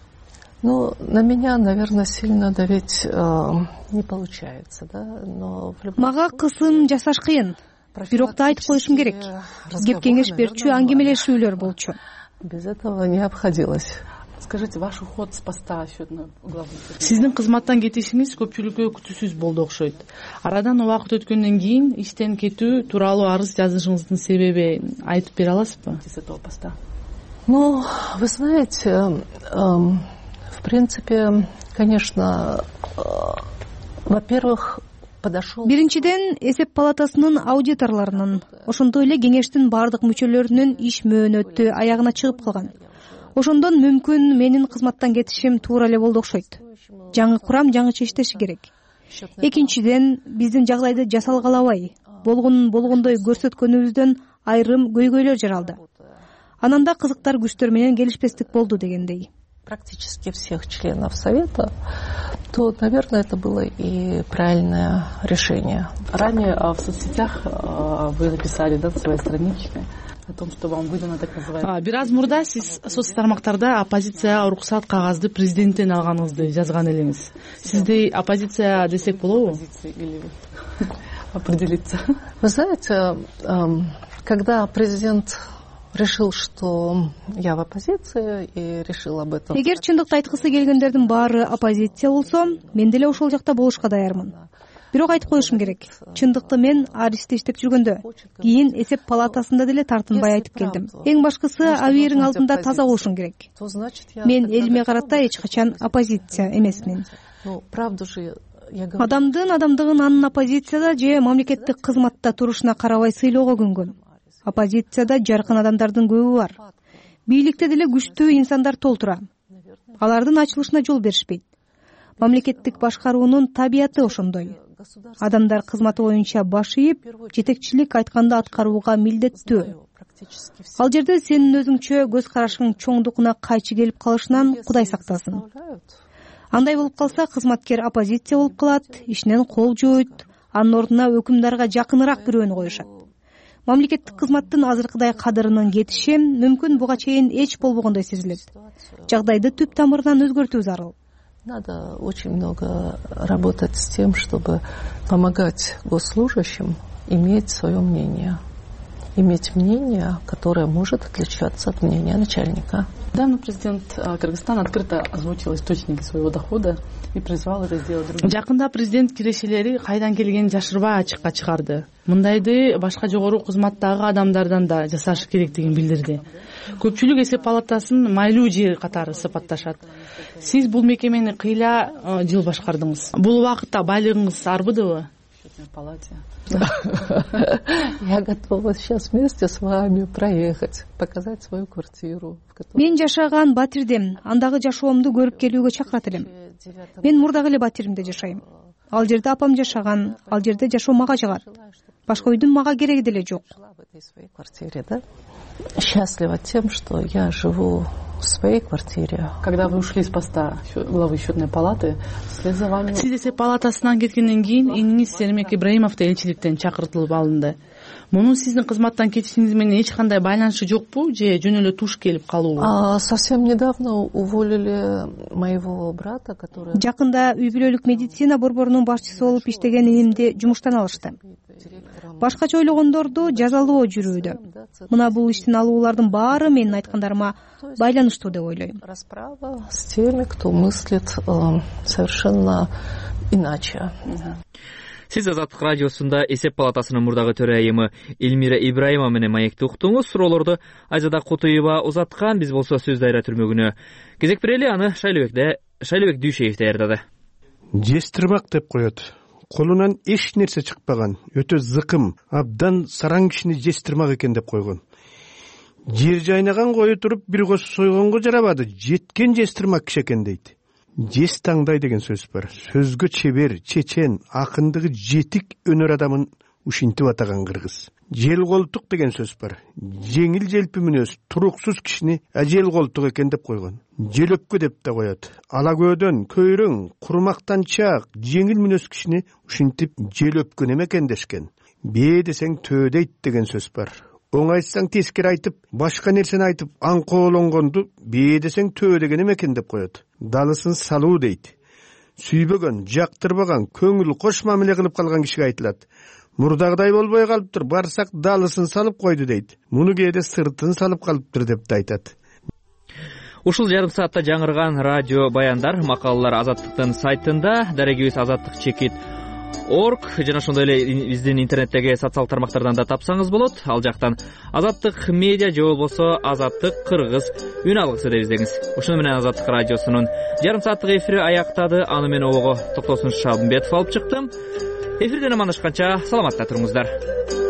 Ну, на меня, наверное, сильно давить э, не получается, да, но... Мага кысым жасаш кыйын. Бирок да айтып коюшум керек. Кеп кеңеш берчү аңгемелешүүлөр болчу. Без этого не обходилось. Скажите, ваш уход с поста счетной главы? Сиздин кызматтан кетишиңиз көпчүлүккө күтүүсүз болду окшойт. Арадан убакыт өткөндөн кийин иштен кетүү тууралуу арыз жазышыңыздын себеби айтып бере аласызбы? С этого поста. Ну, вы знаете, эм, в принципе, конечно, э, во-первых, подошел... Биринчиден, эсеп палатасынын аудиторлорунун, ошондой эле кеңештин бардык мүчөлөрүнүн иш мөөнөтү аягына чыгып калган. Ошондон мүмкүн менин кызматтан кетишим туура эле болду окшойт. Жаңы курам жаңыча иштеши керек. Экинчиден, биздин жагдайды жасалгалабай, болгонун болгондой көрсөткөнүбүздөн айрым көйгөйлөр жаралды. Анан да кызыктар күчтөр менен келишпестик болду дегендей. Практически всех членов Совета, то, наверное, это было и правильное решение. Ранее в соцсетях вы написали, да, на своей страничке о том, что вам выдано так называемое. Бир аз мурда сиз соц тармактарда оппозицияга уруксат кагазды президенттен алганыңызды жазган элеңиз. Сизди оппозиция десек болобу? Или определиться? Вы знаете, когда президент решил, что я в оппозиции, и решил об этом. Эгер чындыкты айткысы келгендердин баары оппозиция болсо, мен деле ошол жакта болушка даярмын. Бирок айтып коюшум керек. Чындыкты мен Аристте иштеп жүргөндө, кийин эсеп палатасында деле тартынбай айтып келдим. Эң башкысы абийириң алдында таза болушуң керек. Мен элиме карата эч качан оппозиция эмесмин. Адамдын адамдыгын анын оппозицияда же мамлекеттик кызматта турушуна карабай сыйлоого көнгөм. Оппозицияда жаркын адамдардын көбү бар. Бийликте деле күчтүү инсандар толтура. Алардын ачылышына жол беришпейт. Мамлекеттик башкаруунун табияты ошондой. Адамдар кызматы боюнча баш ийип, жетекчилик айтканды аткарууга милдеттүү. Ал жерде сенин өзүңчө көз карашың чоңдугуна кайчы келип калышынан Кудай сактасын. Андай болуп калса, кызматкер оппозиция болуп калат, ишинен кол жууйт, анын ордуна өкүмдарга жакыныраак бирөөнү коюшат. Мамлекеттик кызматтын азыркыдай кадырынын кетиши мүмкүн буга чейин эч болбогондой сезилет. Жагдайды түп тамырынан өзгөртүү зарыл. Надо очень много работать с тем, чтобы помогать госслужащим иметь свое мнение. Иметь мнение, которое может отличаться от мнения начальника. Недавно президент Кыргызстана открыто озвучил источники своего дохода и призвал это сделать другим. Жакында президент кирешелери кайдан келгенин жашырбай ачыкка чыгарды. мындайды башка жогору кызматтагы адамдардан да жасаш керектигин билдирди. Көпчүлүк эсеп палатасын майлуу жер катары сыпатташат. Сиз бул мекемени кыйла жыл башкардыңыз. Бул убакытта байлыгыңыз арбыдыбы? Я готова сейчас вместе с вами проехать, показать свою квартиру. Мен жашаган Батирдем, андагы жашоомду көрүп келүүгө чакырат элем. Мен мурдагы эле Батиримде жашайм. Ал жерде апам жашаган, ал жерде жашоо мага жагат. Башка үйдүн мага кереги деле жок. Счастлива тем, что я живу в своей квартире. Когда вы ушли с поста главы счетной палаты, вслед за вами... Сиз эсеп палатасынан кеткенден кийин эниңиз Сермек Ибраимов да элчиликтен чакыртылып алынды. Мунун сиздин кызматтан кетишиңиз менен эч кандай байланышы жокпу же жөн эле туш келип калуубу? Совсем недавно уволили моего брата, который... Жакында үй бүлөлүк медицина борборунун башчысы болуп иштеген инимди жумуштан алышты. Башкача ойлогондорду жазалоо жүрүүдө. Мына бул иштин алуулардын баары менин айткандарыма байланыштуу деп ойлойм. Расправа с теми, кто мыслит совершенно иначе. Сиз Азаттык радиосунда эсеп палатасынын мурдагы төрайымы Элмира Ибраимова менен маекти уктуңуз. Суроолорду Айзада Кутуева узаткан, биз болсо сөз дайра түрмөгүнө кезек берели, аны Шайлыбекде Шайлыбек Дүйшеев даярдады. Жестирмак деп коет. Колунан эч нерсе чыкпаган, өтө зыкым, абдан сараң кишини жестирмак экен деп койгон. Жер жайнаган кою туруп бир кос сойгонго жарабады, жеткен жестирмак киши экен дейт. Жес таңдай деген сөз бар. Сөзгө чебер, чечен, акындыгы жетик өнөр адамын ушинтип атаган кыргыз. Жел колтук деген сөз бар. Жеңил желпи мүнөз, туруксуз кишини жел колтук экен деп койгон. Желөпкө деп да коет. Ала көдөн, көйрөң, курмактанчак, жеңил мүнөз кишини ушинтип желөпкө немекен дешкен. Бээ десең төө дейт деген сөз бар. Оңайсаң тескери айтып, башка нерсени айтып, аңкоолонгонду бээ десең төө деген эмекен деп коет. Далысын салуу дейт. Сүйбөгөн, жактырбаган, көңүл кош мамиле кылып калган кишиге айтылат. Мурдагыдай болбой калыптыр, барсак далысын салып койду дейт. Муну кээде сыртын салып калыптыр деп да айтат. Ушул жарым саатта жаңырган радио баяндар, макалалар Азаттыктын сайтында, дарегибиз азаттык чекит орг жана ошондой эле биздин интернеттеги социалдык тармактардан да тапсаңыз болот. Ал жактан Азаттык медиа же болбосо Азаттык кыргыз үн алгысы деп издеңиз. Ошону менен Азаттык радиосунун жарым сааттык эфири аяктады. Аны мен обого Токтосун Шалымбетов алып чыктым. Эфирден амандашканча саламатта туруңуздар.